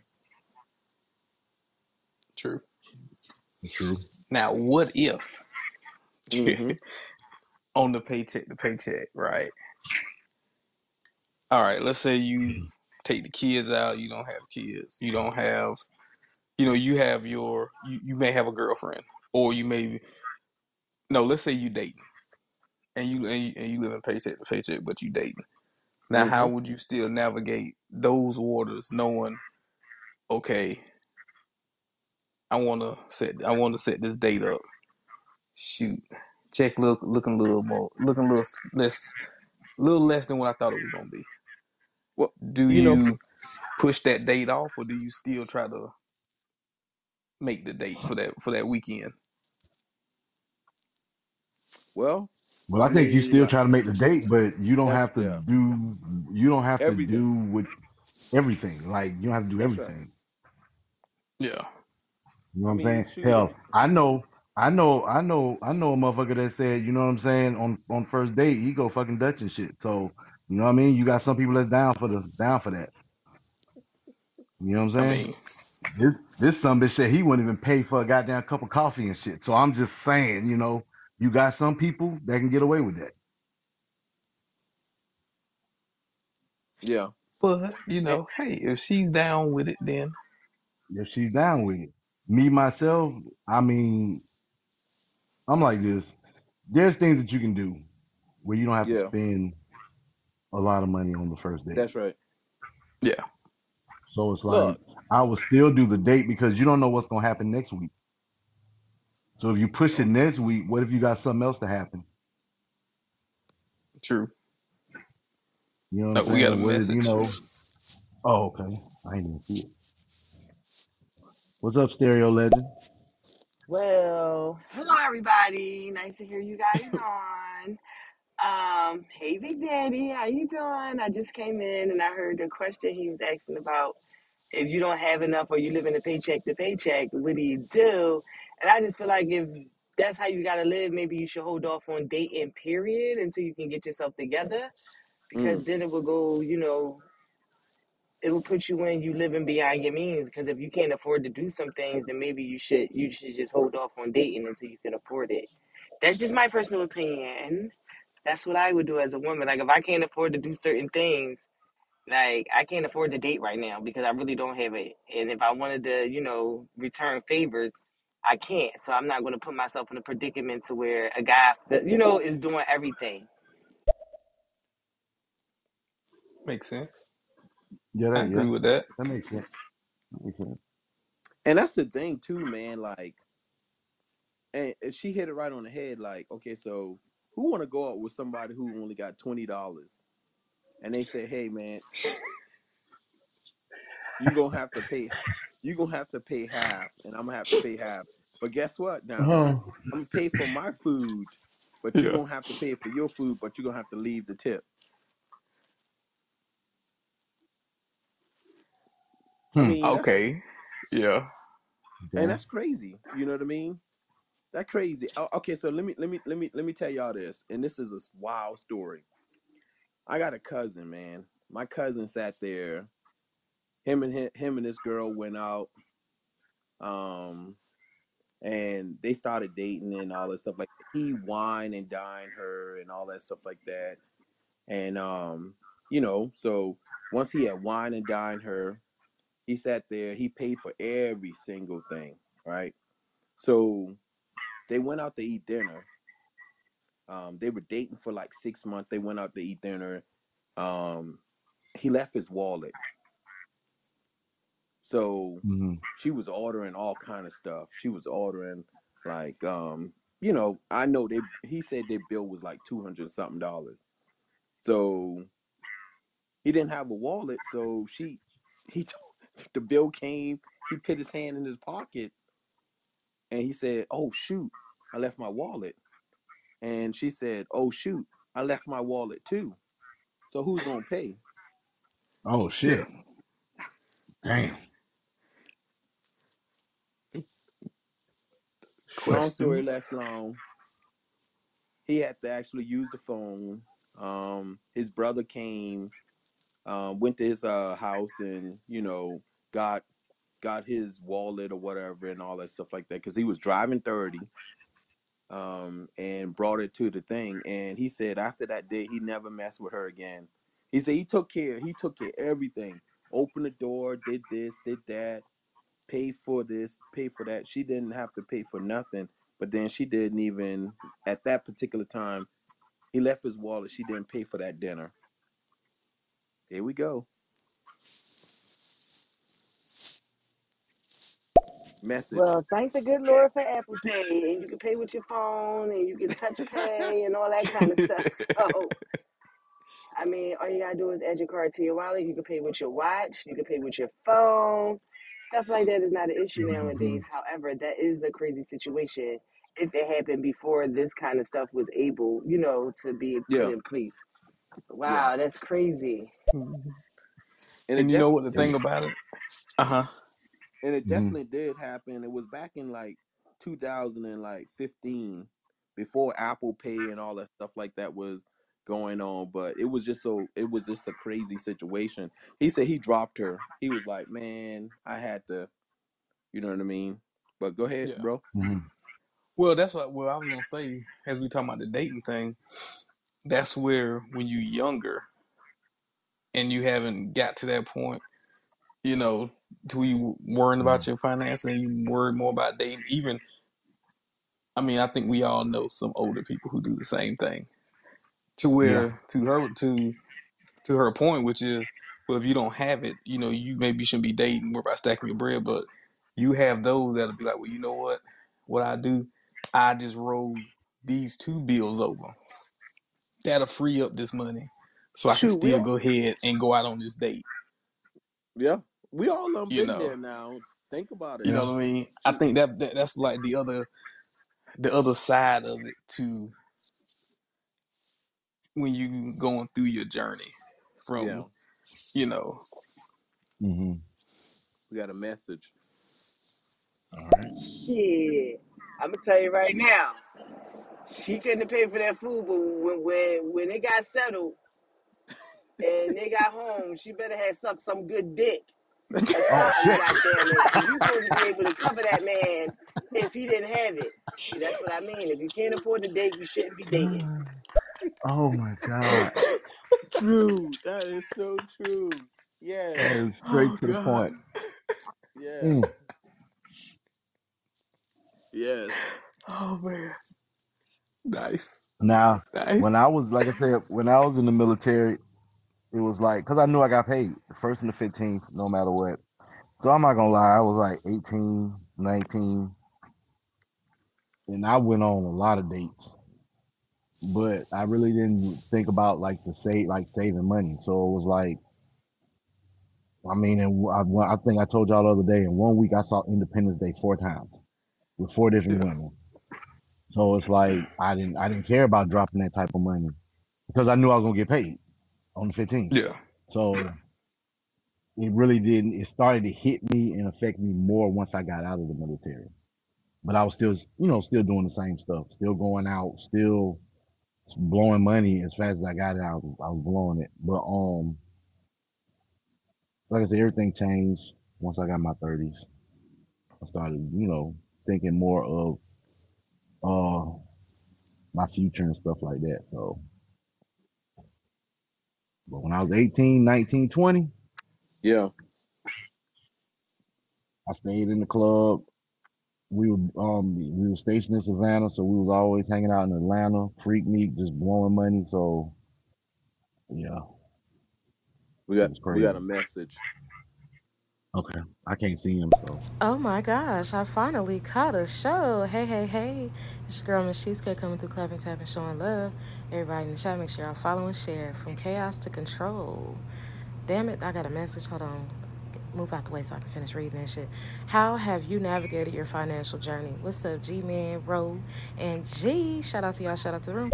true. True. Now, what if Mm-hmm. on the paycheck to paycheck, right? All right, let's say you take the kids out, you don't have kids, you don't have, you have you may have a girlfriend, or you may, no, let's say you dating, and you live in paycheck to paycheck, but you dating. Now, how Mm-hmm. would you still navigate those waters, knowing, okay, I want to set this date up. Shoot, check looking a little more, looking a little less than what I thought it was gonna be. Well, Do you know, you push that date off, or do you still try to make the date for that weekend? well, Well, I I think you mean, still try to make the date, but that's yeah, you don't have to everything. do with everything. Like you don't have to do That's right. everything. Yeah. You know what I I'm mean, saying? shoot, Hell, I know a motherfucker that said, you know what I'm saying, on first date, he go fucking Dutch and shit. So, you know what I mean? You got some people that's down for that. You know what I'm I saying? mean, This some bitch said he wouldn't even pay for a goddamn cup of coffee and shit. So I'm just saying, you got some people that can get away with that. Yeah. But And, hey, if she's down with it, then If she's down with it. Me myself, I mean, I'm like this. There's things that you can do where you don't have to yeah, spend a lot of money on the first date. that's right. yeah, So it's like Look, I will still do the date because you don't know what's gonna happen next week. So if you push it next week, what if you got something else to happen? true. You know what I'm Oh, we got a saying? What if message. Oh, okay. I didn't even see it. What's up, Stereo Legend? Well, hello everybody. Nice to hear you guys on. Hey Big Daddy, how you doing? I just came in and I heard the question he was asking about if you don't have enough or you live in a paycheck to paycheck, what do you do? And I just feel like if that's how you gotta live, maybe you should hold off on dating period until you can get yourself together because mm, then it will go, it will put you in you living beyond your means because if you can't afford to do some things then maybe you should just hold off on dating until you can afford it. That's just my personal opinion. That's what I would do as a woman. Like if I can't afford to do certain things, like I can't afford to date right now because I really don't have it, and if I wanted to return favors, I can't. So I'm not going to put myself in a predicament to where a guy is doing everything. Makes sense. Yeah, I that agree yeah, with that. that makes sense. That makes sense. and that's the thing too, man. Like, and she hit it right on the head. Like, okay, so who want to go out with somebody who only got $20, and they say, hey, man, you gonna have to pay, you gonna have to pay half, and I'm gonna have to pay half. But guess what? Now Oh, I'm gonna pay for my food, but you're Yeah. gonna have to pay for your food, but you're gonna have to leave the tip. I hmm. mean, Okay. Yeah. and Okay. that's crazy. You know what I mean? That's crazy. Okay, so let me tell y'all this, and this is a wild story. I got a cousin, man. My cousin sat there. Him and this girl went out, um, and they started dating and all that stuff like that. He wine and dined her and all that stuff like that. And so once he had wine and dined her, he sat there. He paid for every single thing, right? So they went out to eat dinner. They were dating for like 6 months. They went out to eat dinner. Um, he left his wallet. So Hmm. she was ordering all kind of stuff. She was ordering like I know he said their bill was like 200 something dollars. So he didn't have a wallet, so he the bill came, he put his hand in his pocket and he said, "Oh shoot, I left my wallet." And she said, "Oh shoot, I left my wallet too." So who's going to pay? Oh Yeah. shit. Damn. Long story less Questions. long, he had to actually use the phone. His brother came, went to his house, and got got his wallet or whatever and all that stuff like that because he was driving 30, and brought it to the thing. And he said after that day he never messed with her again. He said he took care of everything. Opened the door, did this, did that, paid for this, paid for that. She didn't have to pay for nothing. But then she didn't even at that particular time. He left his wallet. She didn't pay for that dinner. Here we go. Message. Well, thank the good Lord for Apple Pay, and you can pay with your phone, and you can touch pay, and all that kind of stuff. So, I mean, all you gotta do is add your card to your wallet. You can pay with your watch. You can pay with your phone. Stuff like that is not an issue Hmm. nowadays. However, that is a crazy situation if it happened before this kind of stuff was able, to be put Yeah. in place. Yeah. Wow, that's crazy. Mhm. And it And you know what definitely the Yeah. thing about it? Uh huh. and it Hmm. definitely did happen. It was back in like 2015, before Apple Pay and all that stuff like that was going on. But it was just a crazy situation. He said he dropped her. He was like, man, I had to. You know what I mean? But go ahead, Yeah. bro. Mhm. Well, that's what I was gonna say. As we talking about the dating thing, that's where when you younger and you haven't got to that point, you know, to you worrying about Mhm. your finances and you worry more about dating. Even, I mean, I think we all know some older people who do the same thing. To Yeah. where to her point, which is, well, if you don't have it, you know, you maybe shouldn't be dating, worry about stacking your bread. But you have those that'll be like, well, you know what I do, I just roll these two bills over. That'll free up this money, so I can Shoot, we still go all ahead and go out on this date. yeah, we all done You been know, there now. Think about it. you know Yeah. what I mean. I Shoot, think that's like the other side of it to when you going through your journey yeah, from, you know, Hmm. we got a message. All right. Shit. I'm gonna tell you right now. She couldn't pay for that food, but when it got settled and they got home, she better have sucked some good dick or Oh something, shit. goddamn it. Because you're supposed to be able to cover that man if he didn't have it. See, that's what I mean. If you can't afford to date, you shouldn't be dating. Oh my God. True. That is so true. Yes. That is straight oh to the god, point. Yes. Mm. Yes. oh man, nice, Now, when I nice, was, like I said, when I was in the military, it was like, because I knew I got paid the first and the 15th, no matter what. So I'm not gonna lie, I was like 18, 19, and I went on a lot of dates, but I really didn't think about like the save, like saving money. So it was like, I mean, and I think I told y'all the other day, in 1 week I saw Independence Day 4 times with 4 different yeah, women. So it's like I didn't care about dropping that type of money because I knew I was gonna get paid on the 15th. yeah, So it really didn't. It started to hit me and affect me more once I got out of the military. But I was still, still doing the same stuff, still going out, still blowing money as fast as I got it. I was blowing it. But like I said, everything changed once I got my 30s. I started, thinking more of uh my future and stuff like that. So, but when I was 18, 19, 20, Yeah. I stayed in the club. We were stationed in Savannah, so we was always hanging out in Atlanta, Freaknik, just blowing money. So yeah, We it got was we got crazy. a message. Okay, I can't see him, so Oh my gosh, I finally caught a show. Hey, hey, hey. It's your girl Miss Cheesecake coming through Clapping Tap and showing love. Everybody in the chat, make sure y'all follow and share. From chaos to control. Damn it, I got a message. Hold on. Move out the way so I can finish reading that shit. How have you navigated your financial journey? What's up, G Man, Ro, and G? Shout out to y'all. Shout out to the room.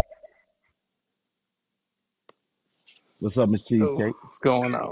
what's up, Miss so Cheesecake? what's going on?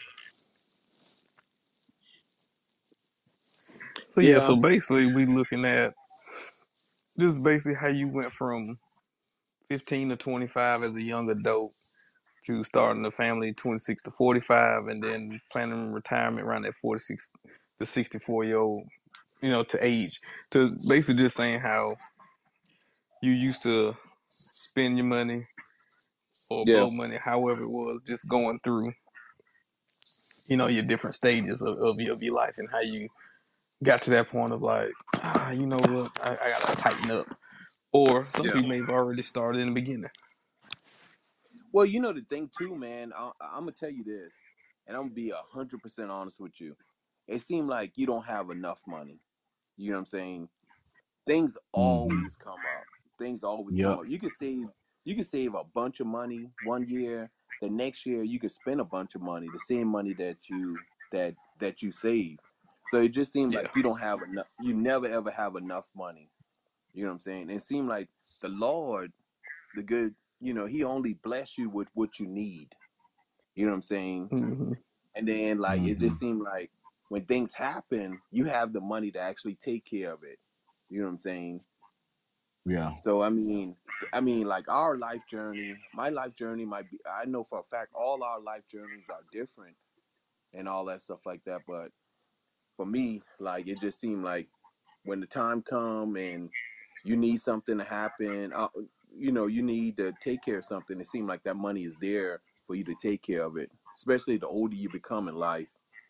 So yeah, Yeah. so basically we looking at this is basically how you went from 15 to 25 as a young adult to starting a family 26 to 45 and then planning retirement around that 46 to 64-year old, you know, to age, to basically just saying how you used to spend your money or Yeah. blow money, however it was, just going through, you know, your different stages of your life and how you got to that point of like, you know what, I gotta tighten up. Or some Yeah. people may have already started in the beginning. Well, you know the thing too, man. I'm gonna tell you this, and I'm gonna be 100% honest with you. It seemed like you don't have enough money. You know what I'm saying? Things Mm-hmm. always come up. Things always come Yep. up. You could save a bunch of money one year. The next year you could spend a bunch of money, the same money that you save. So it just seemed Yeah. like you don't have enough. You never ever have enough money. You know what I'm saying? It seemed like the Lord, the good, He only bless you with what you need. You know what I'm saying? Hmm. And then like it Mm-hmm. just seemed like when things happen, you have the money to actually take care of it. You know what I'm saying? Yeah. So I mean, like our life journey, my life journey might be. I know for a fact all our life journeys are different and all that stuff like that. But for me, like it just seemed like when the time come and you need something to happen, you need to take care of something. It seemed like that money is there for you to take care of it, especially the older you become in life.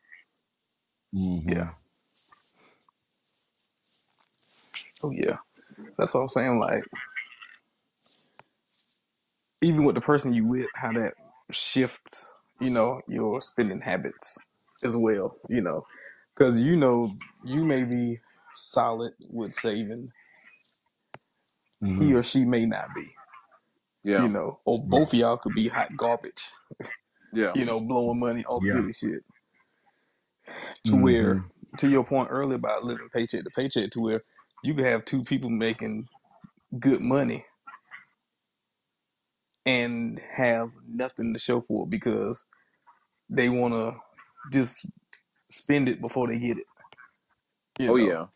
Yeah. Mm-hmm. Oh yeah. That's what I'm saying. Like, even with the person you with, how that shifts, your spending habits as well, because you may be solid with saving, he Mm-hmm. or she may not be, Yeah, or Yeah. both of y'all could be hot garbage, yeah, blowing money on Yeah. silly shit, to Mm-hmm. where, to your point earlier about living paycheck to paycheck, to where you could have two people making good money and have nothing to show for it because they want to just spend it before they get it. you oh know. yeah,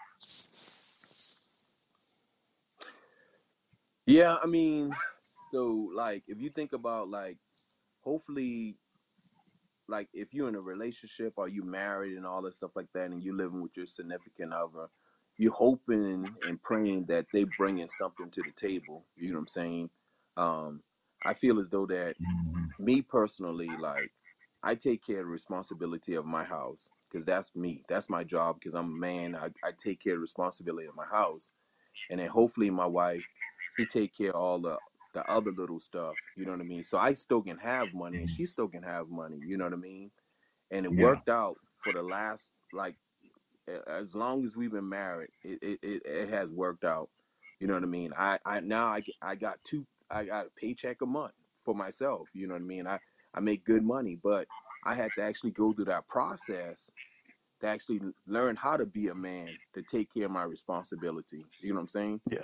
yeah. I mean, so like if you think about like, hopefully, like if you're in a relationship or you married and all that stuff like that, and you living with your significant other, you're hoping and praying that they bringing something to the table. You know what I'm saying? Um, I feel as though that Mm-hmm. me personally, like I take care of the responsibility of my house because that's me. That's my job because I'm a man. I take care of the responsibility of my house, and then hopefully my wife, she take care of all the other little stuff. You know what I mean? So I still can have money, and she still can have money. You know what I mean? And it Yeah. worked out for the last like as long as we've been married. It has worked out. You know what I mean? I now I got I got a paycheck a month for myself. You know what I mean? I make good money, but I had to actually go through that process to actually learn how to be a man, to take care of my responsibility. You know what I'm saying? Yeah.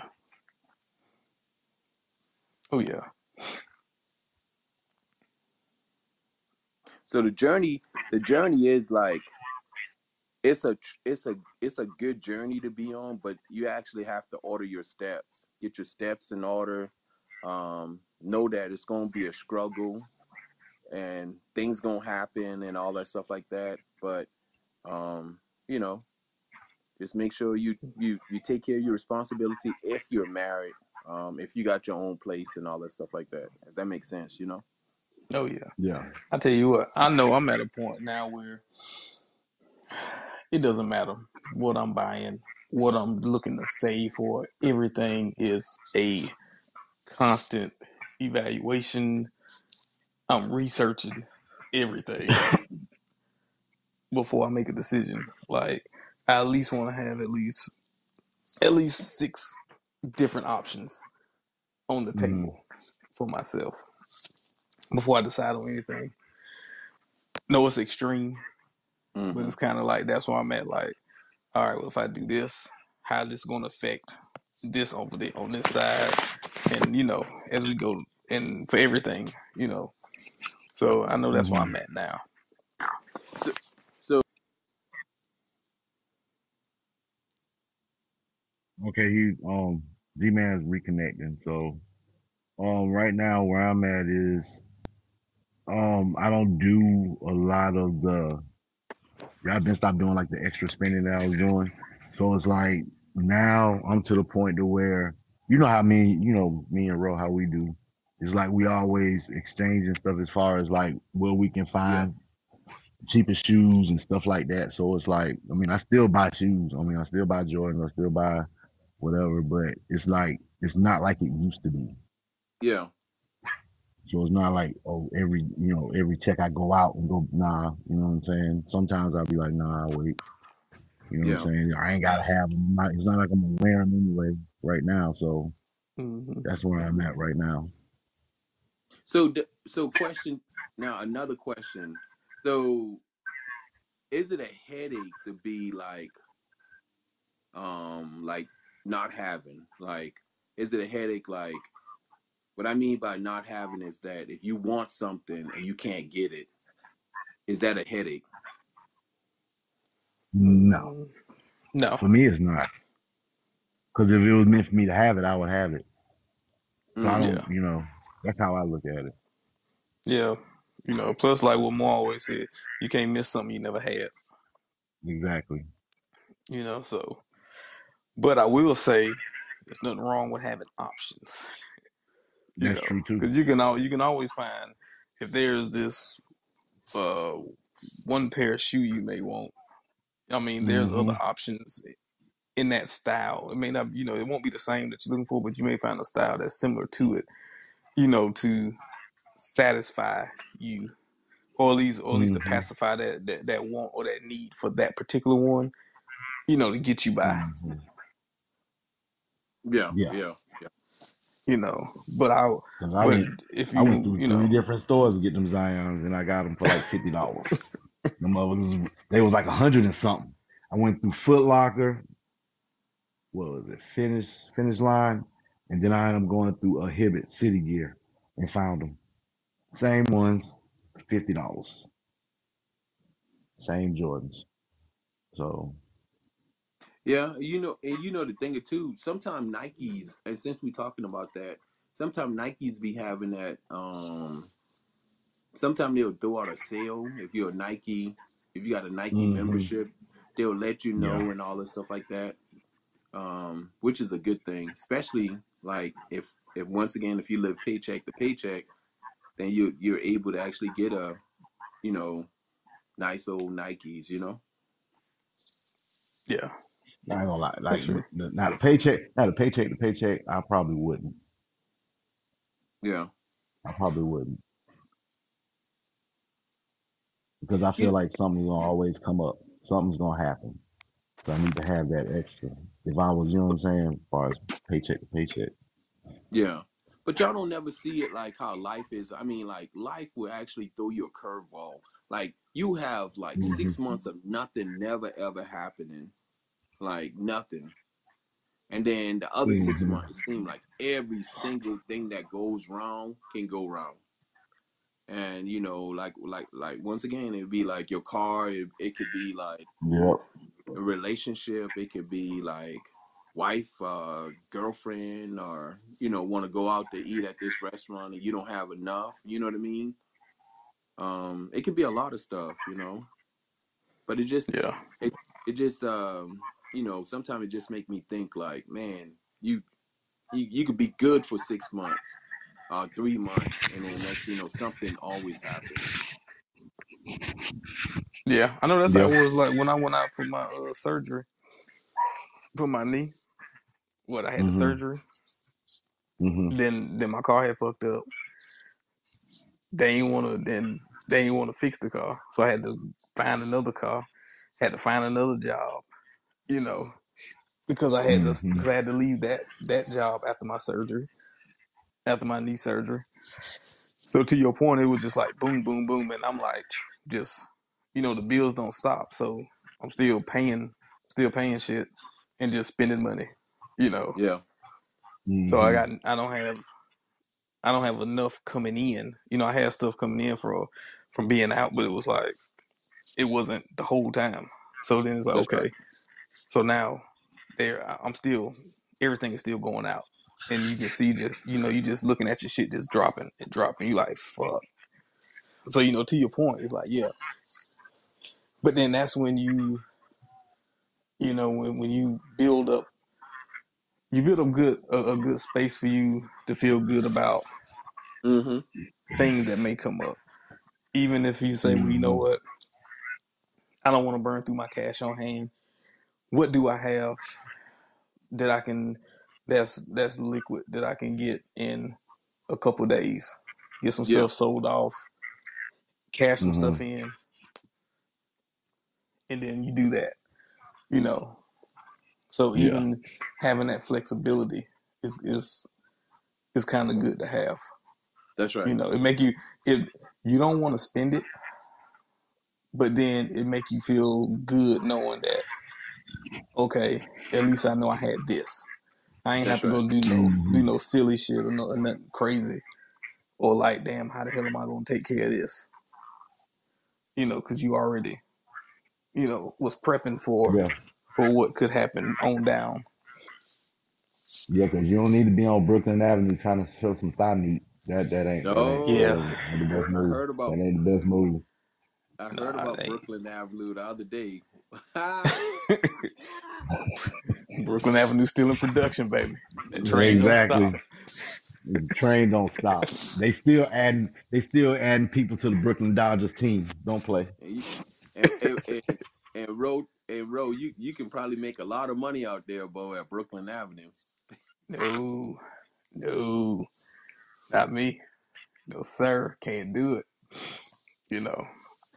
Oh yeah. So the journey is like it's a good journey to be on, but you actually have to order your steps, get your steps in order. Know that it's gonna be a struggle and things gonna happen and all that stuff like that. But um, you know, just make sure you take care of your responsibility if you're married, if you got your own place and all that stuff like that. Does that make sense? You know? Oh yeah. Yeah. I tell you what, I know I'm at a point now where it doesn't matter what I'm buying, what I'm looking to save for. Everything is a constant evaluation. I'm researching everything before I make a decision. Like, I at least want to have at least six different options on the Mm-hmm. table for myself before I decide on anything. No, it's extreme, but Mm-hmm. it's kind of like that's where I'm at. Like, all right, well, if I do this, how this going to affect this over there on this side, and as we go, and for everything. So I know that's where Mm-hmm. I'm at now. So, so Okay, D Man's reconnecting. So right now where I'm at is I don't do a lot of the I've been stopped doing like the extra spending that I was doing. So it's like now I'm to the point to where how me and Ro how we do. It's like we always exchanging stuff as far as like where we can yeah, find cheapest shoes and stuff like that. So it's like I still buy shoes. I still buy Jordans, I still buy whatever, but it's like it's not like it used to be. yeah, So it's not like, oh, every check I go out and go, nah, you know what I'm saying? Sometimes I'll be like, nah, wait, you know what I'm yeah. saying? I ain't gotta have them. It's not like I'm gonna wear them anyway right now. So Hmm. that's where I'm at right now. So question now, another question. So is it a headache to be like not having? Like, is it a headache? Like, what I mean by not having is that if you want something and you can't get it, is that a headache? No, No. for me, it's not. Because if it was meant for me to have it, I would have it. So I Mm-hmm. don't, Yeah. that's how I look at it. Yeah. Plus, like what Mo always said, you can't miss something you never had. Exactly. You know, so but I will say there's nothing wrong with having options. You That's know, true too. because you can always find if there's this uh one pair of shoe you may want. I mean, there's other Mm-hmm. options in that style. It may not, it won't be the same that you're looking for, but you may find a style that's similar to it. To satisfy you, or at least to Mm-hmm. pacify that want or that need for that particular one. To get you by. Mm-hmm. Yeah, Yeah. yeah, yeah. You know, but I, Cause but if I went you, through three different stores to get them Zions, and I got them for like $50. The motherfuckers, they was like 100 and something. I went through Foot Locker, what was it, Finish Line, and then I ended up going through a Hibbett City Gear and found them. Same ones, $50. Same Jordans. So, Yeah, and the thing too. Sometimes Nikes, and since we're talking about that, sometimes Nikes be having that. Sometimes they'll throw out a sale if you're a Nike, if you got a Nike hmm membership, they'll let you yeah, know and all this stuff like that. Which is a good thing, especially like if once again if you live paycheck to paycheck, then you're able to actually get a you know nice old Nikes. yeah, I ain't gonna lie. that's Like, true. not a paycheck to paycheck. I probably wouldn't. Yeah. I probably wouldn't because I feel You like something's gonna always come up. Something's gonna happen. So I need to have that extra. If I was, you know what I'm saying, as far as paycheck to paycheck. Yeah. But y'all don't never see it like how life is. I mean, like life will actually throw you a curveball. Like you have like hmm 6 months of nothing never ever happening. Like nothing. And then the other six hmm months, it seems like every single thing that goes wrong can go wrong. And like once again, it'd be like your car, it could be like Yep. a relationship, it could be like wife, girlfriend, or want to go out to eat at this restaurant and you don't have enough, you know what I mean? It could be a lot of stuff. But Yeah, it just sometimes it just make me think like, man, you could be good for 6 months, 3 months, and then next something always happen. yeah. I know that's how Yeah. it was like when I went out for my surgery for my knee. What I had the hmm surgery, hmm then my car had fucked up. They ain't want to fix the car, so I had to find another car. Had to find another job. You know, hmm because I had to leave that job after my surgery, after my knee surgery. So to your point, it was just like boom, boom, boom, and I'm like, just the bills don't stop. So I'm still paying shit, and just spending money. You know, Yeah, so hmm I don't have enough coming in. I had stuff coming in from being out, but it was like it wasn't the whole time. So then it's like that's right. okay, so now I'm still everything is still going out, and you can see you just looking at your shit just dropping and dropping. You like fuck. So to your point, it's like yeah, but then that's when when you build a good space for you to feel good about Mm-hmm. things that may come up. Even if you say, well, you know hmm what, I don't want to burn through my cash on hand. What do I have that I can that's liquid that I can get in a couple of days? Get some Yeah, stuff sold off, cash some hmm stuff in, and then you do that. You know, so Yeah. even having that flexibility is kind of good to have. that's right. It make you if you don't want to spend it, but then it make you feel good knowing that okay, at least I know I had this. I ain't have That's to right. go do hmm no silly shit or nothing crazy or like damn how the hell am I gonna take care of this? Because you already was prepping Yeah. for what could happen on down. Yeah, because you don't need to be on Brooklyn Avenue trying to show some thigh meat. Yeah, No, That ain't the best I move. heard about That ain't the best move. I heard nah, it about ain't. Brooklyn Avenue the other day. Brooklyn Avenue still in production, baby. That train don't stop. Exactly. The train don't stop. They still adding people to the Brooklyn Dodgers team. Don't play. and you, and you can probably make a lot of money out there, Bo, at Brooklyn Avenue. No, no, not me. No, sir, can't do it. You know,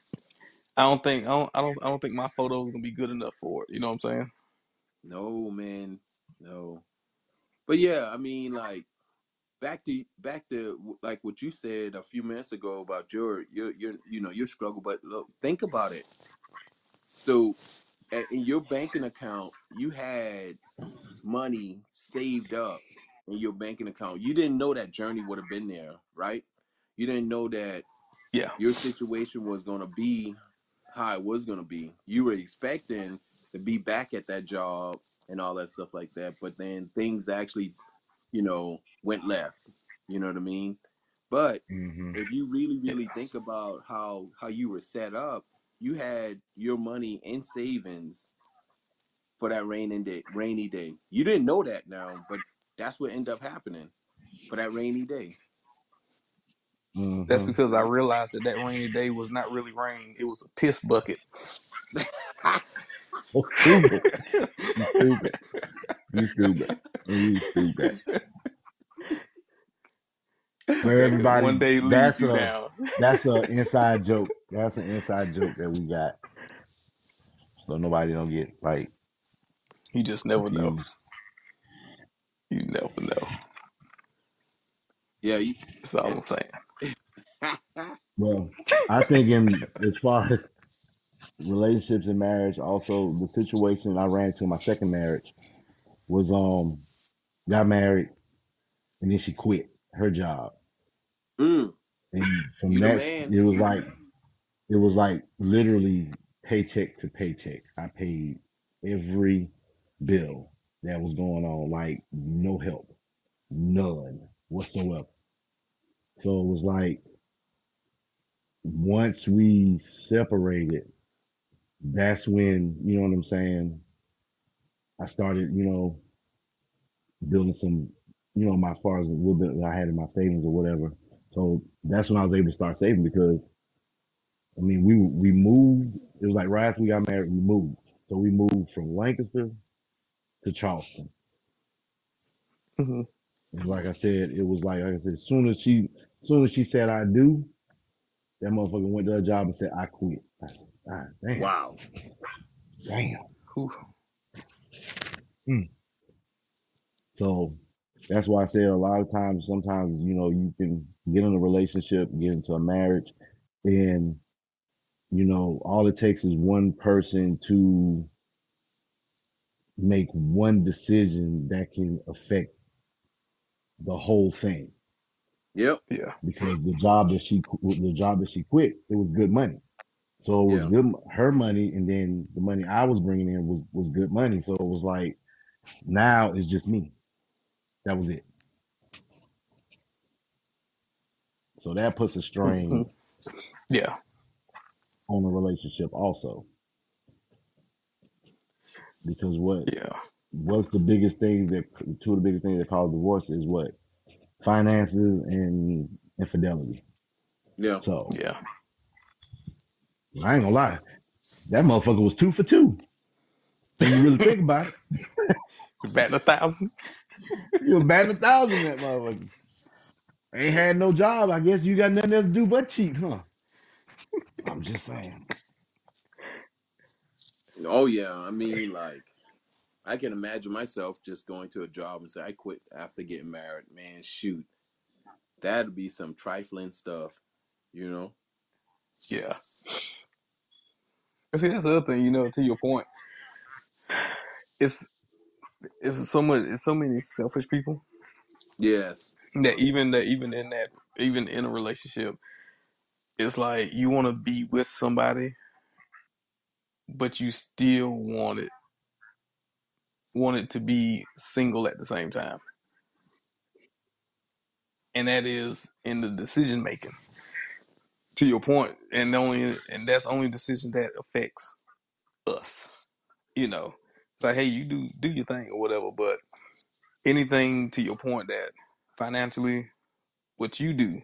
I don't think my photos gonna be good enough for it. You know what I'm saying? No, man, no. But yeah, I mean, like back to like what you said a few minutes ago about your struggle. But look, think about it. So in your banking account, you had money saved up in your banking account. You didn't know that journey would have been there, right? You didn't know that Yeah, your situation was going to be how it was going to be. You were expecting to be back at that job and all that stuff like that, but then things actually, went left. You know what I mean? But Hmm. if you really, yeah. really think about how you were set up, you had your money in savings for that rainy day. You didn't know that now, but that's what ended up happening for that rainy day. That's Hmm. because I realized that that rainy day was not really rain; it was a piss bucket. So stupid. You stupid. You stupid. You stupid. For One everybody, day leads that's you a down. that's a inside joke. That's an inside joke that we got. So nobody don't get like You just never know. confused. You never know. Yeah, That's all and I'm saying. Well, I think in as far as relationships and marriage, also the situation I ran into in my second marriage was got married and then she quit her job. mm, And from you the that man. it was like literally paycheck to paycheck. I paid every bill that was going on, like no help, none whatsoever. So it was like once we separated, that's when, you know what I'm saying, I started, building some, my far as a little bit that I had in my savings or whatever. So that's when I was able to start saving because I mean we moved. It was like right after we got married, we moved. So we moved from Lancaster to Charleston. Hmm. And like I said, it was like I said, as soon as she said I do, that motherfucker went to her job and said I quit. I said, God damn, Wow. damn. Whew. Mm. So that's why I said a lot of times, sometimes, you can get in a relationship, get into a marriage, and, all it takes is one person to make one decision that can affect the whole thing. Yep. Yeah. Because the job that she quit, it was good money. So it was Yeah. good, her money, and then the money I was bringing in was good money. So it was like now it's just me. That was it. So that puts a Hmm. strain Yeah. on the relationship also, because Yeah. what's the biggest things that two of the biggest things that cause divorce is what? Finances and infidelity. Yeah. So Yeah. I ain't gonna lie, that motherfucker was 2 for 2. When you really think about it, Batting 1,000. you were batting 1,000 that motherfucker. Ain't had no job. I guess you got nothing else to do but cheat, huh? I'm just saying. Oh yeah. I mean, like, I can imagine myself just going to a job and say I quit after getting married. Man, shoot, that'd be some trifling stuff, you know. Yeah. And see, that's the other thing. To your point, it's it's so much. It's so many selfish people Yes. that even in a relationship, it's like you want to be with somebody, but you still want it to be single at the same time, and that is in the decision making. To your point, and that's only decision that affects us. It's like, hey, you do your thing or whatever, but anything to your point that financially, what you do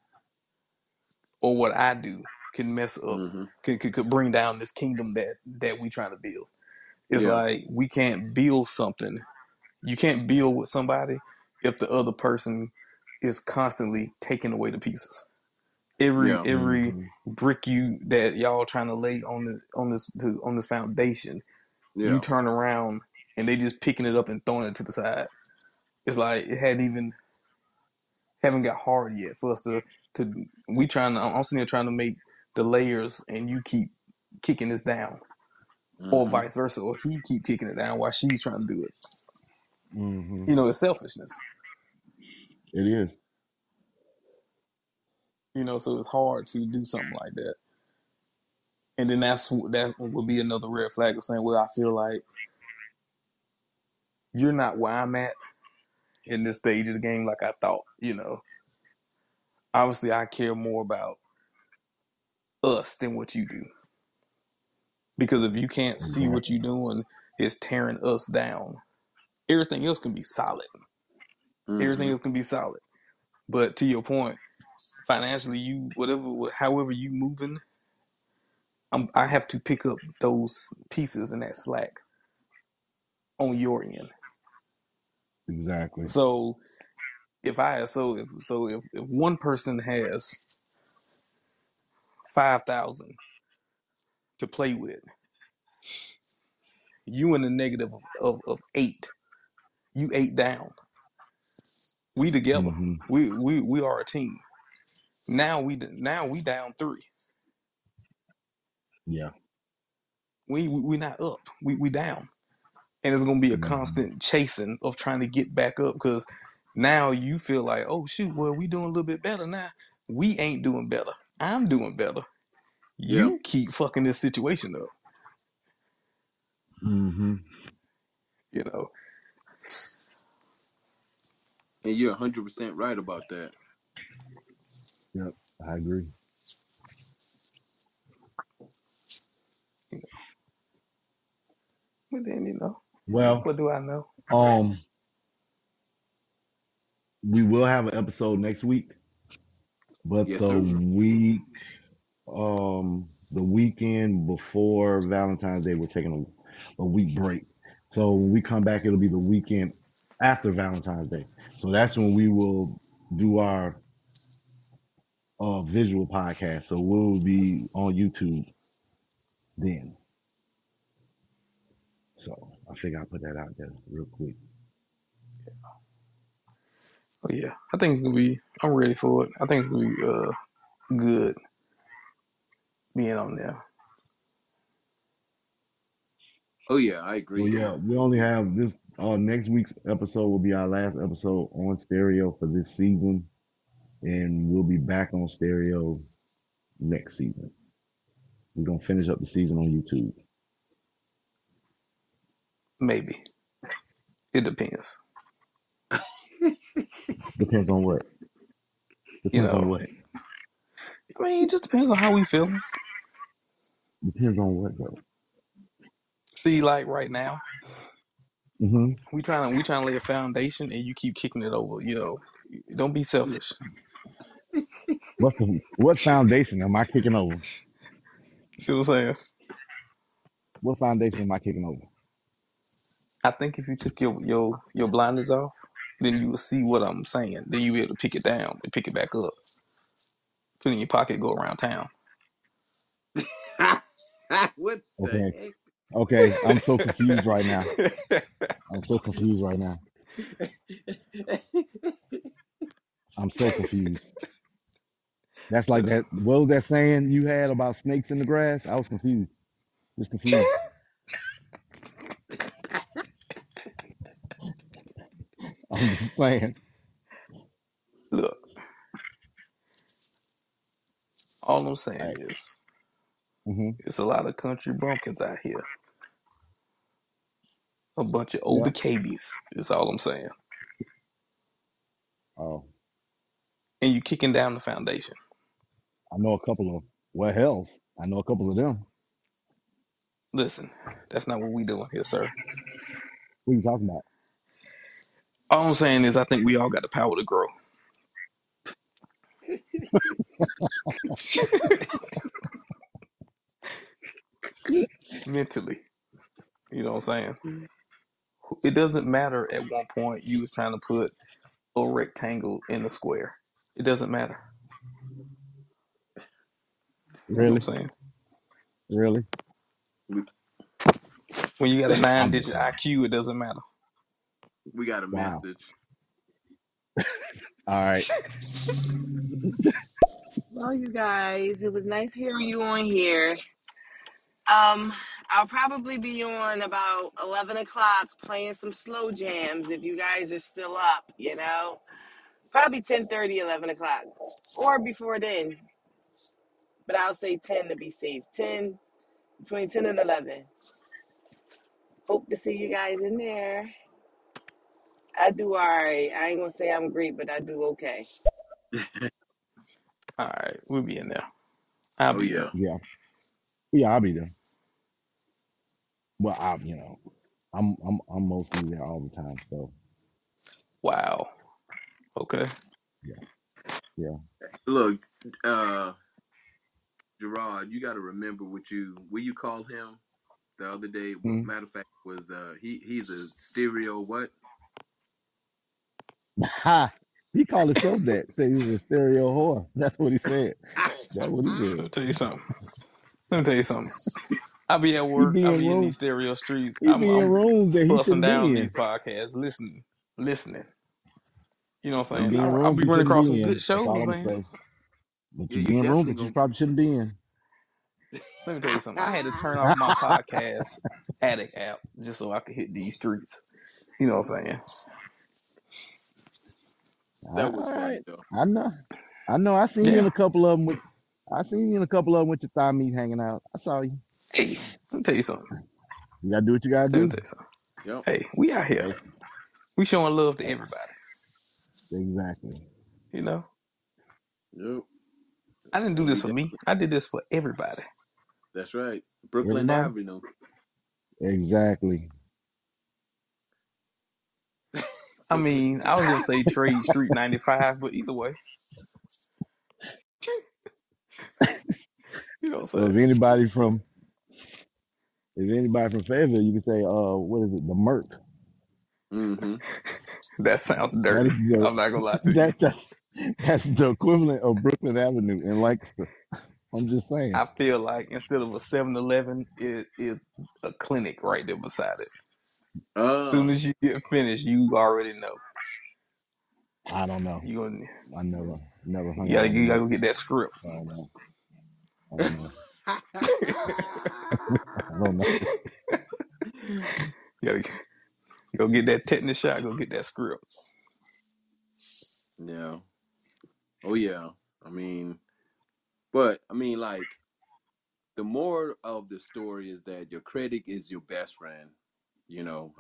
or what I do can mess up, Mm-hmm. could bring down this kingdom that we trying to build. It's Yeah. like we can't build something. You can't build with somebody if the other person is constantly taking away the pieces. Every Yeah. every Mm-hmm. brick you that y'all trying to lay on this foundation, you Yeah. turn around and they just picking it up and throwing it to the side. It's like it haven't got hard yet for us to we trying to I'm sitting here trying to make the layers and you keep kicking this down, or Mm-hmm. vice versa, or he keep kicking it down while she's trying to do it. Mm-hmm. It's selfishness. It is. So it's hard to do something like that. And then that would be another red flag of saying, well, I feel like you're not where I'm at in this stage of the game like I thought. Obviously I care more about us than what you do. Because if you can't see what Exactly. you're doing is tearing us down, everything else can be solid. Everything Mm-hmm. else can be solid. But to your point, financially, however you moving, I have to pick up those pieces in that slack on your end. Exactly. So if one person has 5,000 to play with, you in the negative of 8, you 8 down. We together. Mm-hmm. We are a team. Now we down 3. Yeah. We not up. We down. And it's gonna be a Mm-hmm. constant chasing of trying to get back up because now you feel like, oh shoot, well we doing a little bit better now. We ain't doing better. I'm doing better. Yeah. You keep fucking this situation up. Mm-hmm. You know, And you're 100% right about that. Yep. I agree. but then Well, what do I know? um, we will have an episode next week, but Yes, sir. the weekend before Valentine's Day, we're taking a week break. So when we come back, it'll be the weekend after Valentine's Day. So that's when we will do our visual podcast. So we'll be on YouTube then. So I figure I'll put that out there real quick. Oh yeah, I think it's gonna be. I'm ready for it. I think it's gonna be good being on there. Oh yeah, I So agree. yeah, we only have this. Next week's episode will be our last episode on stereo for this season, and we'll be back on stereo next season. We're gonna finish up the season on YouTube. Maybe it depends. Depends on what. You Depends on know, what. I mean, it just depends on how we feeling. Depends on what though. See, like right now, Mm-hmm. we trying to lay a foundation, and you keep kicking it over. Don't be selfish. What foundation am I kicking over? See what I'm saying? What foundation am I kicking over? I think if you took your blinders off, then you will see what I'm saying. Then you be able to pick it down and pick it back up, put it in your pocket, go around town. What the Okay. heck? Okay. I'm so confused right now. I'm so confused right now. I'm so confused. That's like that. What was that saying you had about snakes in the grass? I was confused. Just confused. I'm just saying. Look, all I'm All saying right. is, Mm-hmm. it's a lot of country bumpkins out here. A bunch of Yeah. older KBs. Is all I'm saying. Oh, And you kicking down the foundation. I know a couple of. Well, hells, I know a couple of them. Listen, that's not what we doing here, sir. What are you talking about? All I'm saying is I think we all got the power to grow mentally. You know what I'm saying? It doesn't matter at one point you was trying to put a rectangle in a square. It doesn't matter. You know Really? what I'm saying? Really? We When you got a nine I'm just digit saying. IQ, it doesn't matter. we got a Wow. message. All right. Well, you guys, it was nice hearing you on here. I'll probably be on about 11 o'clock playing some slow jams if you guys are still up, you know? Probably 10:30, 11 o'clock. Or before then. But I'll say 10 to be safe. 10, between 10 and 11. Hope to see you guys in there. I do all right. I ain't gonna say I'm great, but I do okay. All right, we'll be in there. I'll Oh be there. yeah. Yeah. Yeah, I'll be there. Well, I'm mostly there all the time. So Wow. Okay. yeah, yeah. Look, uh, Gerard, you got to remember what you call him the other day. Hmm. Matter of fact, was he's a stereo what? Ha! He called himself that. Said he was a stereo whore. That's what he said. That's what he Let said. me tell you something. Let me tell you something. I be at He work. be I in be in these room. stereo streets. He I'm be in I'm rooms that he busting shouldn't down be these in. podcasts, listening. You know what I'm You saying? be Okay. in I'll rooms be you running shouldn't across be some good in. That's all shows, I'm man. gonna say. But Yeah, you you be in rooms definitely that you gonna. probably shouldn't be in. Let me tell you something. I had to turn off my podcast addict app just so I could hit these streets. You know what I'm saying? That All was funny right. though. I know. I know. I seen you in Yeah. a couple of them with. I seen you in a couple of them with your thigh meat hanging out. I saw you. Hey, let me tell you something. You gotta do what you gotta Let me do. tell you something. Yep. Hey, we out here. Hey, We showing love to hey, everybody. exactly. You know? Yep. I didn't do And this we for me. I did this for everybody. that's right. Brooklyn Everybody. Avenue. Exactly. I Brooklyn. mean, I was gonna say Trade Street 95, but either way, you know what So I'm saying? if anybody from Fayetteville, you can say, what is it, the Merc. Mm-hmm. That sounds That dirty. is the I'm not gonna lie to you. that's the equivalent of Brooklyn Avenue in Lancaster. I'm just saying. I feel like instead of a 7-Eleven, it is a clinic right there beside it. Soon Uh as you get finished, you already know. I don't know. You gonna I never hung you out gotta in the you gotta Merc. go get that script. I don't know. I don't know. I don't know. You gotta go get that tetanus shot. Go get that script. yeah. Oh yeah. I mean, but I mean, like the more of the story is that your critic is your best friend. You know.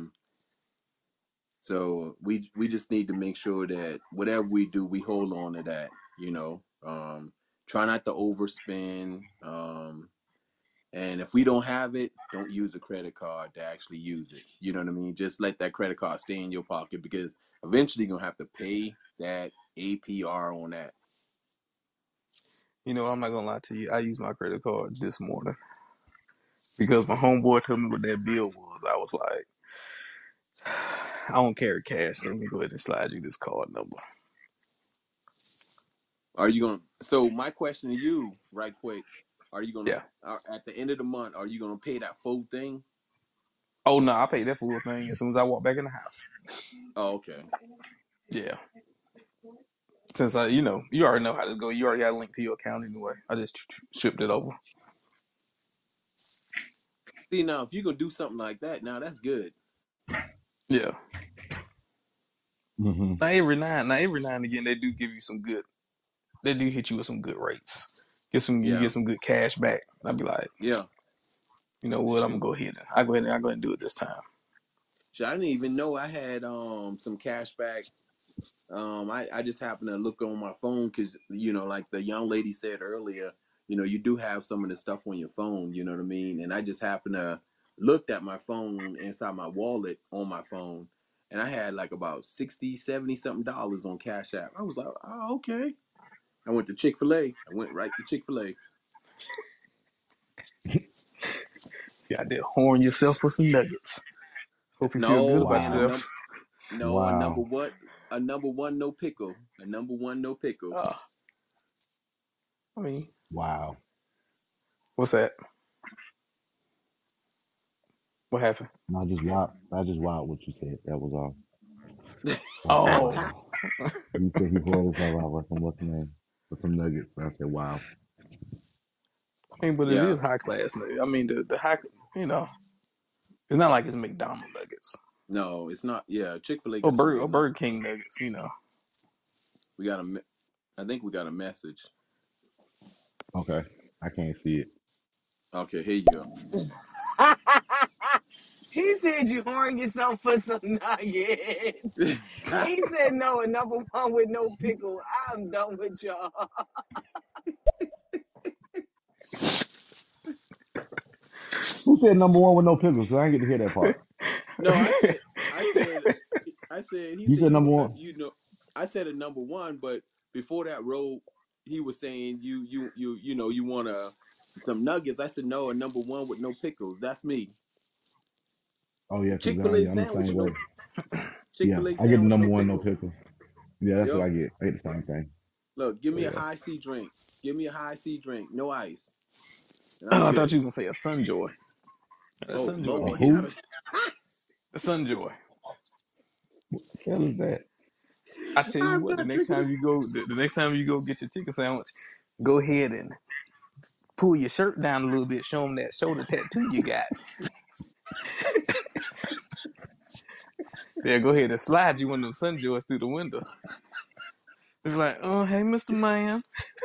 So we just need to make sure that whatever we do, we hold on to that. You know. Try not to overspend. And if we don't have it, don't use a credit card to actually use it. You know what I mean? Just let that credit card stay in your pocket because eventually you're gonna have to pay that APR on that. You know, I'm not gonna lie to you. I used my credit card this morning because my homeboy told me what that bill was. I was like, I don't carry cash, so let me go ahead and slide you this card number. Are you gonna? So my question to you, right quick, are you gonna Yeah. at the end of the month? Are you gonna pay that full thing? Oh no, I paid that full thing as soon as I walked back in the house. Oh, okay. Yeah. Since you already know how this go. You already got a link to your account anyway. I just shipped it over. See now, if you gonna do something like that, now that's good. Yeah. Hmm. Now every now and again they do give you some good. They do hit you with some good rates. You Yeah, get some good cash back. I'd be like, yeah. you know what? I'm gonna Shoot, go ahead. I go ahead and do it this time. shoot. I didn't even know I had some cash back. I just happened to look on my phone because like the young lady said earlier, you do have some of the stuff on your phone, you know what I mean? And I just happened to looked at my phone inside my wallet on my phone, and I had like about 60, 70 something dollars on Cash App. I was like, oh, okay. I went to Chick-fil-A. I went right to Chick-fil-A. You out there whoring yourself for some nuggets. Hope you feel good No, about and Wow. yourself. a Wow. number one no pickle. A number one no pickle. I mean, Wow. what's that? What happened? No, I just wild what you said. That was all. Oh, Wow. You said he poured himself out for some what's the name? For some nuggets. I said, wow. I mean, but it Yeah. is high class nuggets. I mean, the high, you know, it's not like it's McDonald's nuggets No, it's not. Yeah, Chick-fil-A or got some good nuggets. Burger King nuggets. You know, We got a. I think we got a message. Okay. I can't see it. Okay, here you go. He said you whoring yourself for some nuggets. He said no, a number one with no pickle. I'm done with y'all. Who said number one with no pickles? 'Cause I didn't get to hear that part. No, I said, he You said said number you, one. I said a number one, but before that road, he was saying you want some nuggets. I said no, a number one with no pickles. That's me. Oh yeah, because Chick-fil-A I'm the sandwich, same way. no Yeah, Chick-fil-A I get the sandwich, number no one, no pickles. pickles. Yeah, that's what Yep. I get. I get the same thing. Look, give So me a yeah. high C drink. Give me a high C drink, no ice, and I'm I thought good. you were gonna say a Sunjoy. A Oh Sunjoy A be Lord, hitting. who? not A Sunjoy. What the hell is that? I tell you I'm what, the not next drinking time it. you go, the next time you go get your chicken sandwich, go ahead and pull your shirt down a little bit, show them that shoulder tattoo you got. Yeah, go ahead and slide you one of them Sunjoys through the window. It's like, oh, hey, Mr. Man.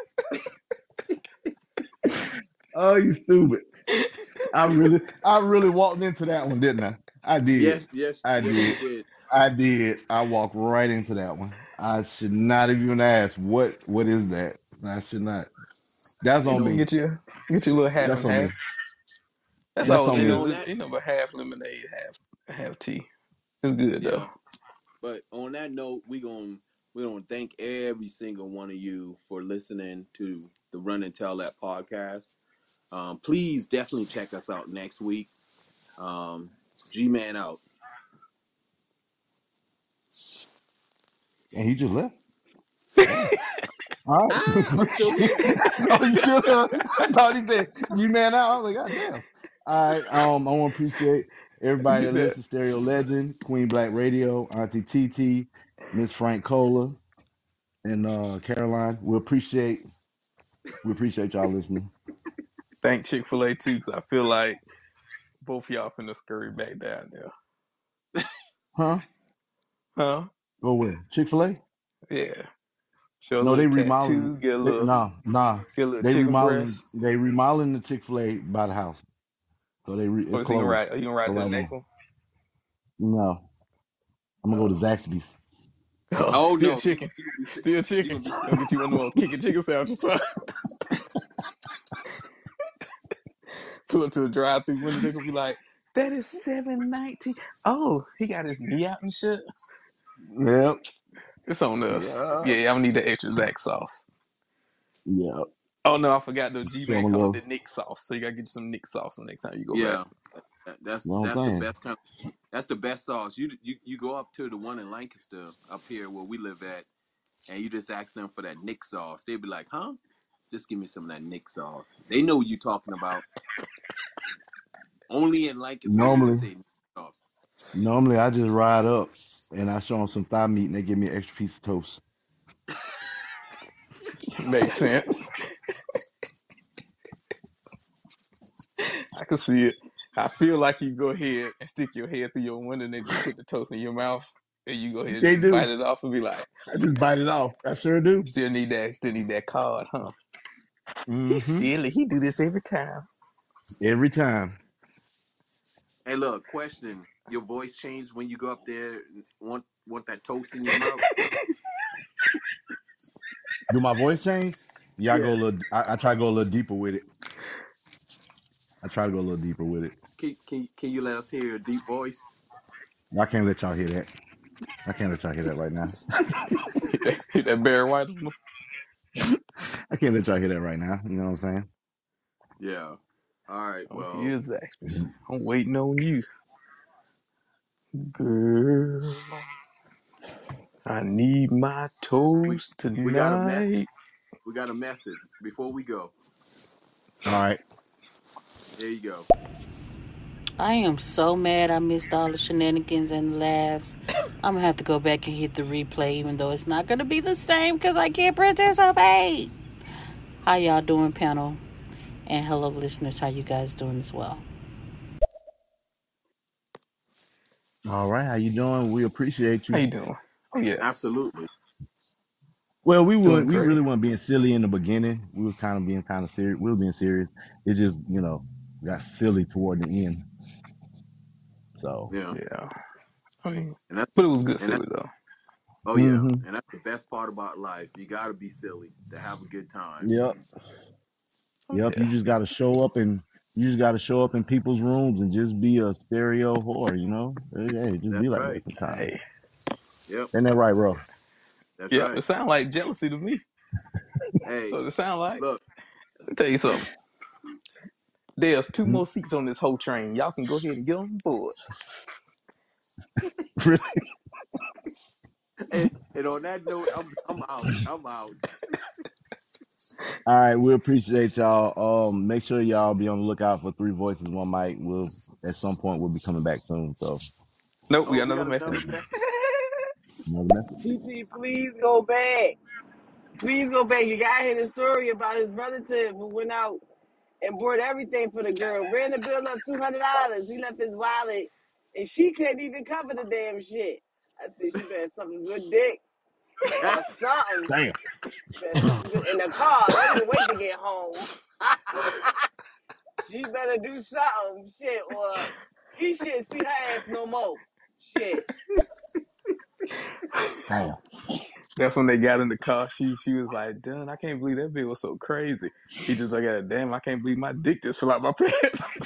Oh, you stupid. I really walked into that one, didn't I? I did. I Yes, you did. did. I did. I walked right into that one. I should not have even asked what is that? I should not. That's You on know, me. get your little half That's and on me. half. That's And That's all it on and is. me. on that, But half lemonade, half tea. It's good though. yeah. But on that note, we gonna thank every single one of you for listening to the Run and Tell That podcast. Please definitely check us out next week. G-Man out. And he just left. Damn. All right. I'm still here. Oh, you still there? I thought he said G man out. I was like, God damn. All right. I want to appreciate Let's everybody get that that. listens. Stereo Legend, Queen Black Radio, Auntie TT, Miss Frank Cola, and Caroline. We appreciate y'all listening. Thank Chick-fil-A too, because I feel like both y'all finna scurry back down there. Huh? Huh? Go where? Chick-fil-A? Yeah. Show a No, little they remodeling. tattoo, get a They, little nah. get a little They chicken remodeling. breast. They remodeling the Chick-fil-A by the house. So Or it's is he gonna closed ride? Are you gonna ride for to the right next now. one? No, I'm gonna go to Oh, Zaxby's. oh, Oh still no, chicken, you gonna be sick. still You chicken. gonna be sick. Gonna get you one of them kicking chicken sandwiches. Son. Pull up to the drive-through window. They gonna be like, "That is 7.19." Oh, he got his knee out and shit. Yep. It's on us. Yeah. Yeah, I'm gonna need the extra Zax sauce. Yep. Oh no, I forgot the So I'm G-Man gonna called go. it the Nick sauce. So you gotta get you some Nick sauce the next time you go back. Yeah, that's You know what I'm that's the saying? best kind. That's the best sauce. You go up to the one in Lancaster up here where we live at, and you just ask them for that Nick sauce. They'd be like, "Huh? Just give me some of that Nick sauce." They know what you're talking about. Only in Lancaster will we Normally, say Nick sauce. normally I just ride up and I show them some thigh meat and they give me an extra piece of toast. Makes sense. I can see it. I feel like you go ahead and stick your head through your window and they just put the toast in your mouth and you go ahead and They just do. bite it off and be like, I just bite it off. I sure do. still need that card, huh? He's Mm-hmm. silly. He do this every time. Every time. Hey, look, question: your voice changed when you go up there? And want that toast in your mouth? Do my voice change? Yeah, I go a Yeah. little. I try to go a little deeper with it. I try to go a little deeper with it. Can you let us hear your deep voice? I can't let y'all hear that. I can't let y'all hear that right now. Hit that Barry White on them. I can't let y'all hear that right now. You know what I'm saying? Yeah. All right. Oh, Well, here's Zaxby's. I'm waiting on you, girl. I need my we toast we got a message. tonight. We got a message before we go. All right. Here you go. I am so mad I missed all the shenanigans and laughs. I'm gonna have to go back and hit the replay, even though it's not gonna be the same because I can't participate. How y'all doing, panel? And hello, listeners. How you guys doing as well? All right. How you doing? We appreciate How you. you doing? Oh yes, Absolutely. Well, doing we great. really weren't being silly in the beginning. We were kind of being kind of serious. We were being serious. It just, got silly toward the end. So, Yeah. Yeah, I mean, And that's but it was good and that. silly though. Oh yeah. hmm And that's the best part about life. You got to be silly to have a good time. Yep, Oh yep. yeah. You just got to show up in people's rooms and just be a stereo whore. Hey, just be That's like that right. sometimes. Hey, Yep. Ain't that right, bro? That's yeah, right. it sounds like jealousy to me. Hey, So it sounds like. look. Let me tell you something. There's two Mm, more seats on this whole train. Y'all can go ahead and get on board. really? And on that note, I'm out. I'm out. All right, we appreciate y'all. Make sure y'all be on the lookout for Three Voices, One Mic. We'll at some point we'll be coming back soon. So Nope, we Oh, got we another got another message. message. another message. TT, please go back. Please go back. You gotta hear the story about his relative who went out and bought everything for the girl. Ran the bill up $200. He left his wallet, and she couldn't even cover the damn shit. I said she better suck a good dick or something. Damn. She better suck a good in the car. Don't even wait to get home. She better do something, shit, or he should see her ass no more. Shit. Damn. That's when they got in the car. She was like, "Done, I can't believe that bill was so crazy." He just like, "Damn, I can't believe my dick just fell out my pants."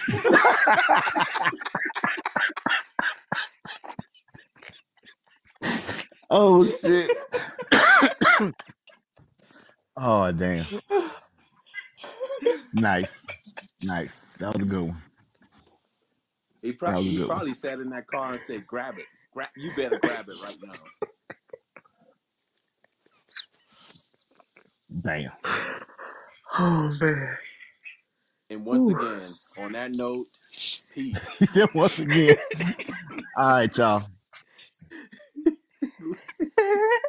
Oh shit. Oh damn. Nice. Nice. That was a good one. That was a He good one. probably sat in that car and said, "Grab it. Grab. You better grab it right now." Damn. Oh man. And once Whew. again, on that note, peace. He said once again. All right, y'all.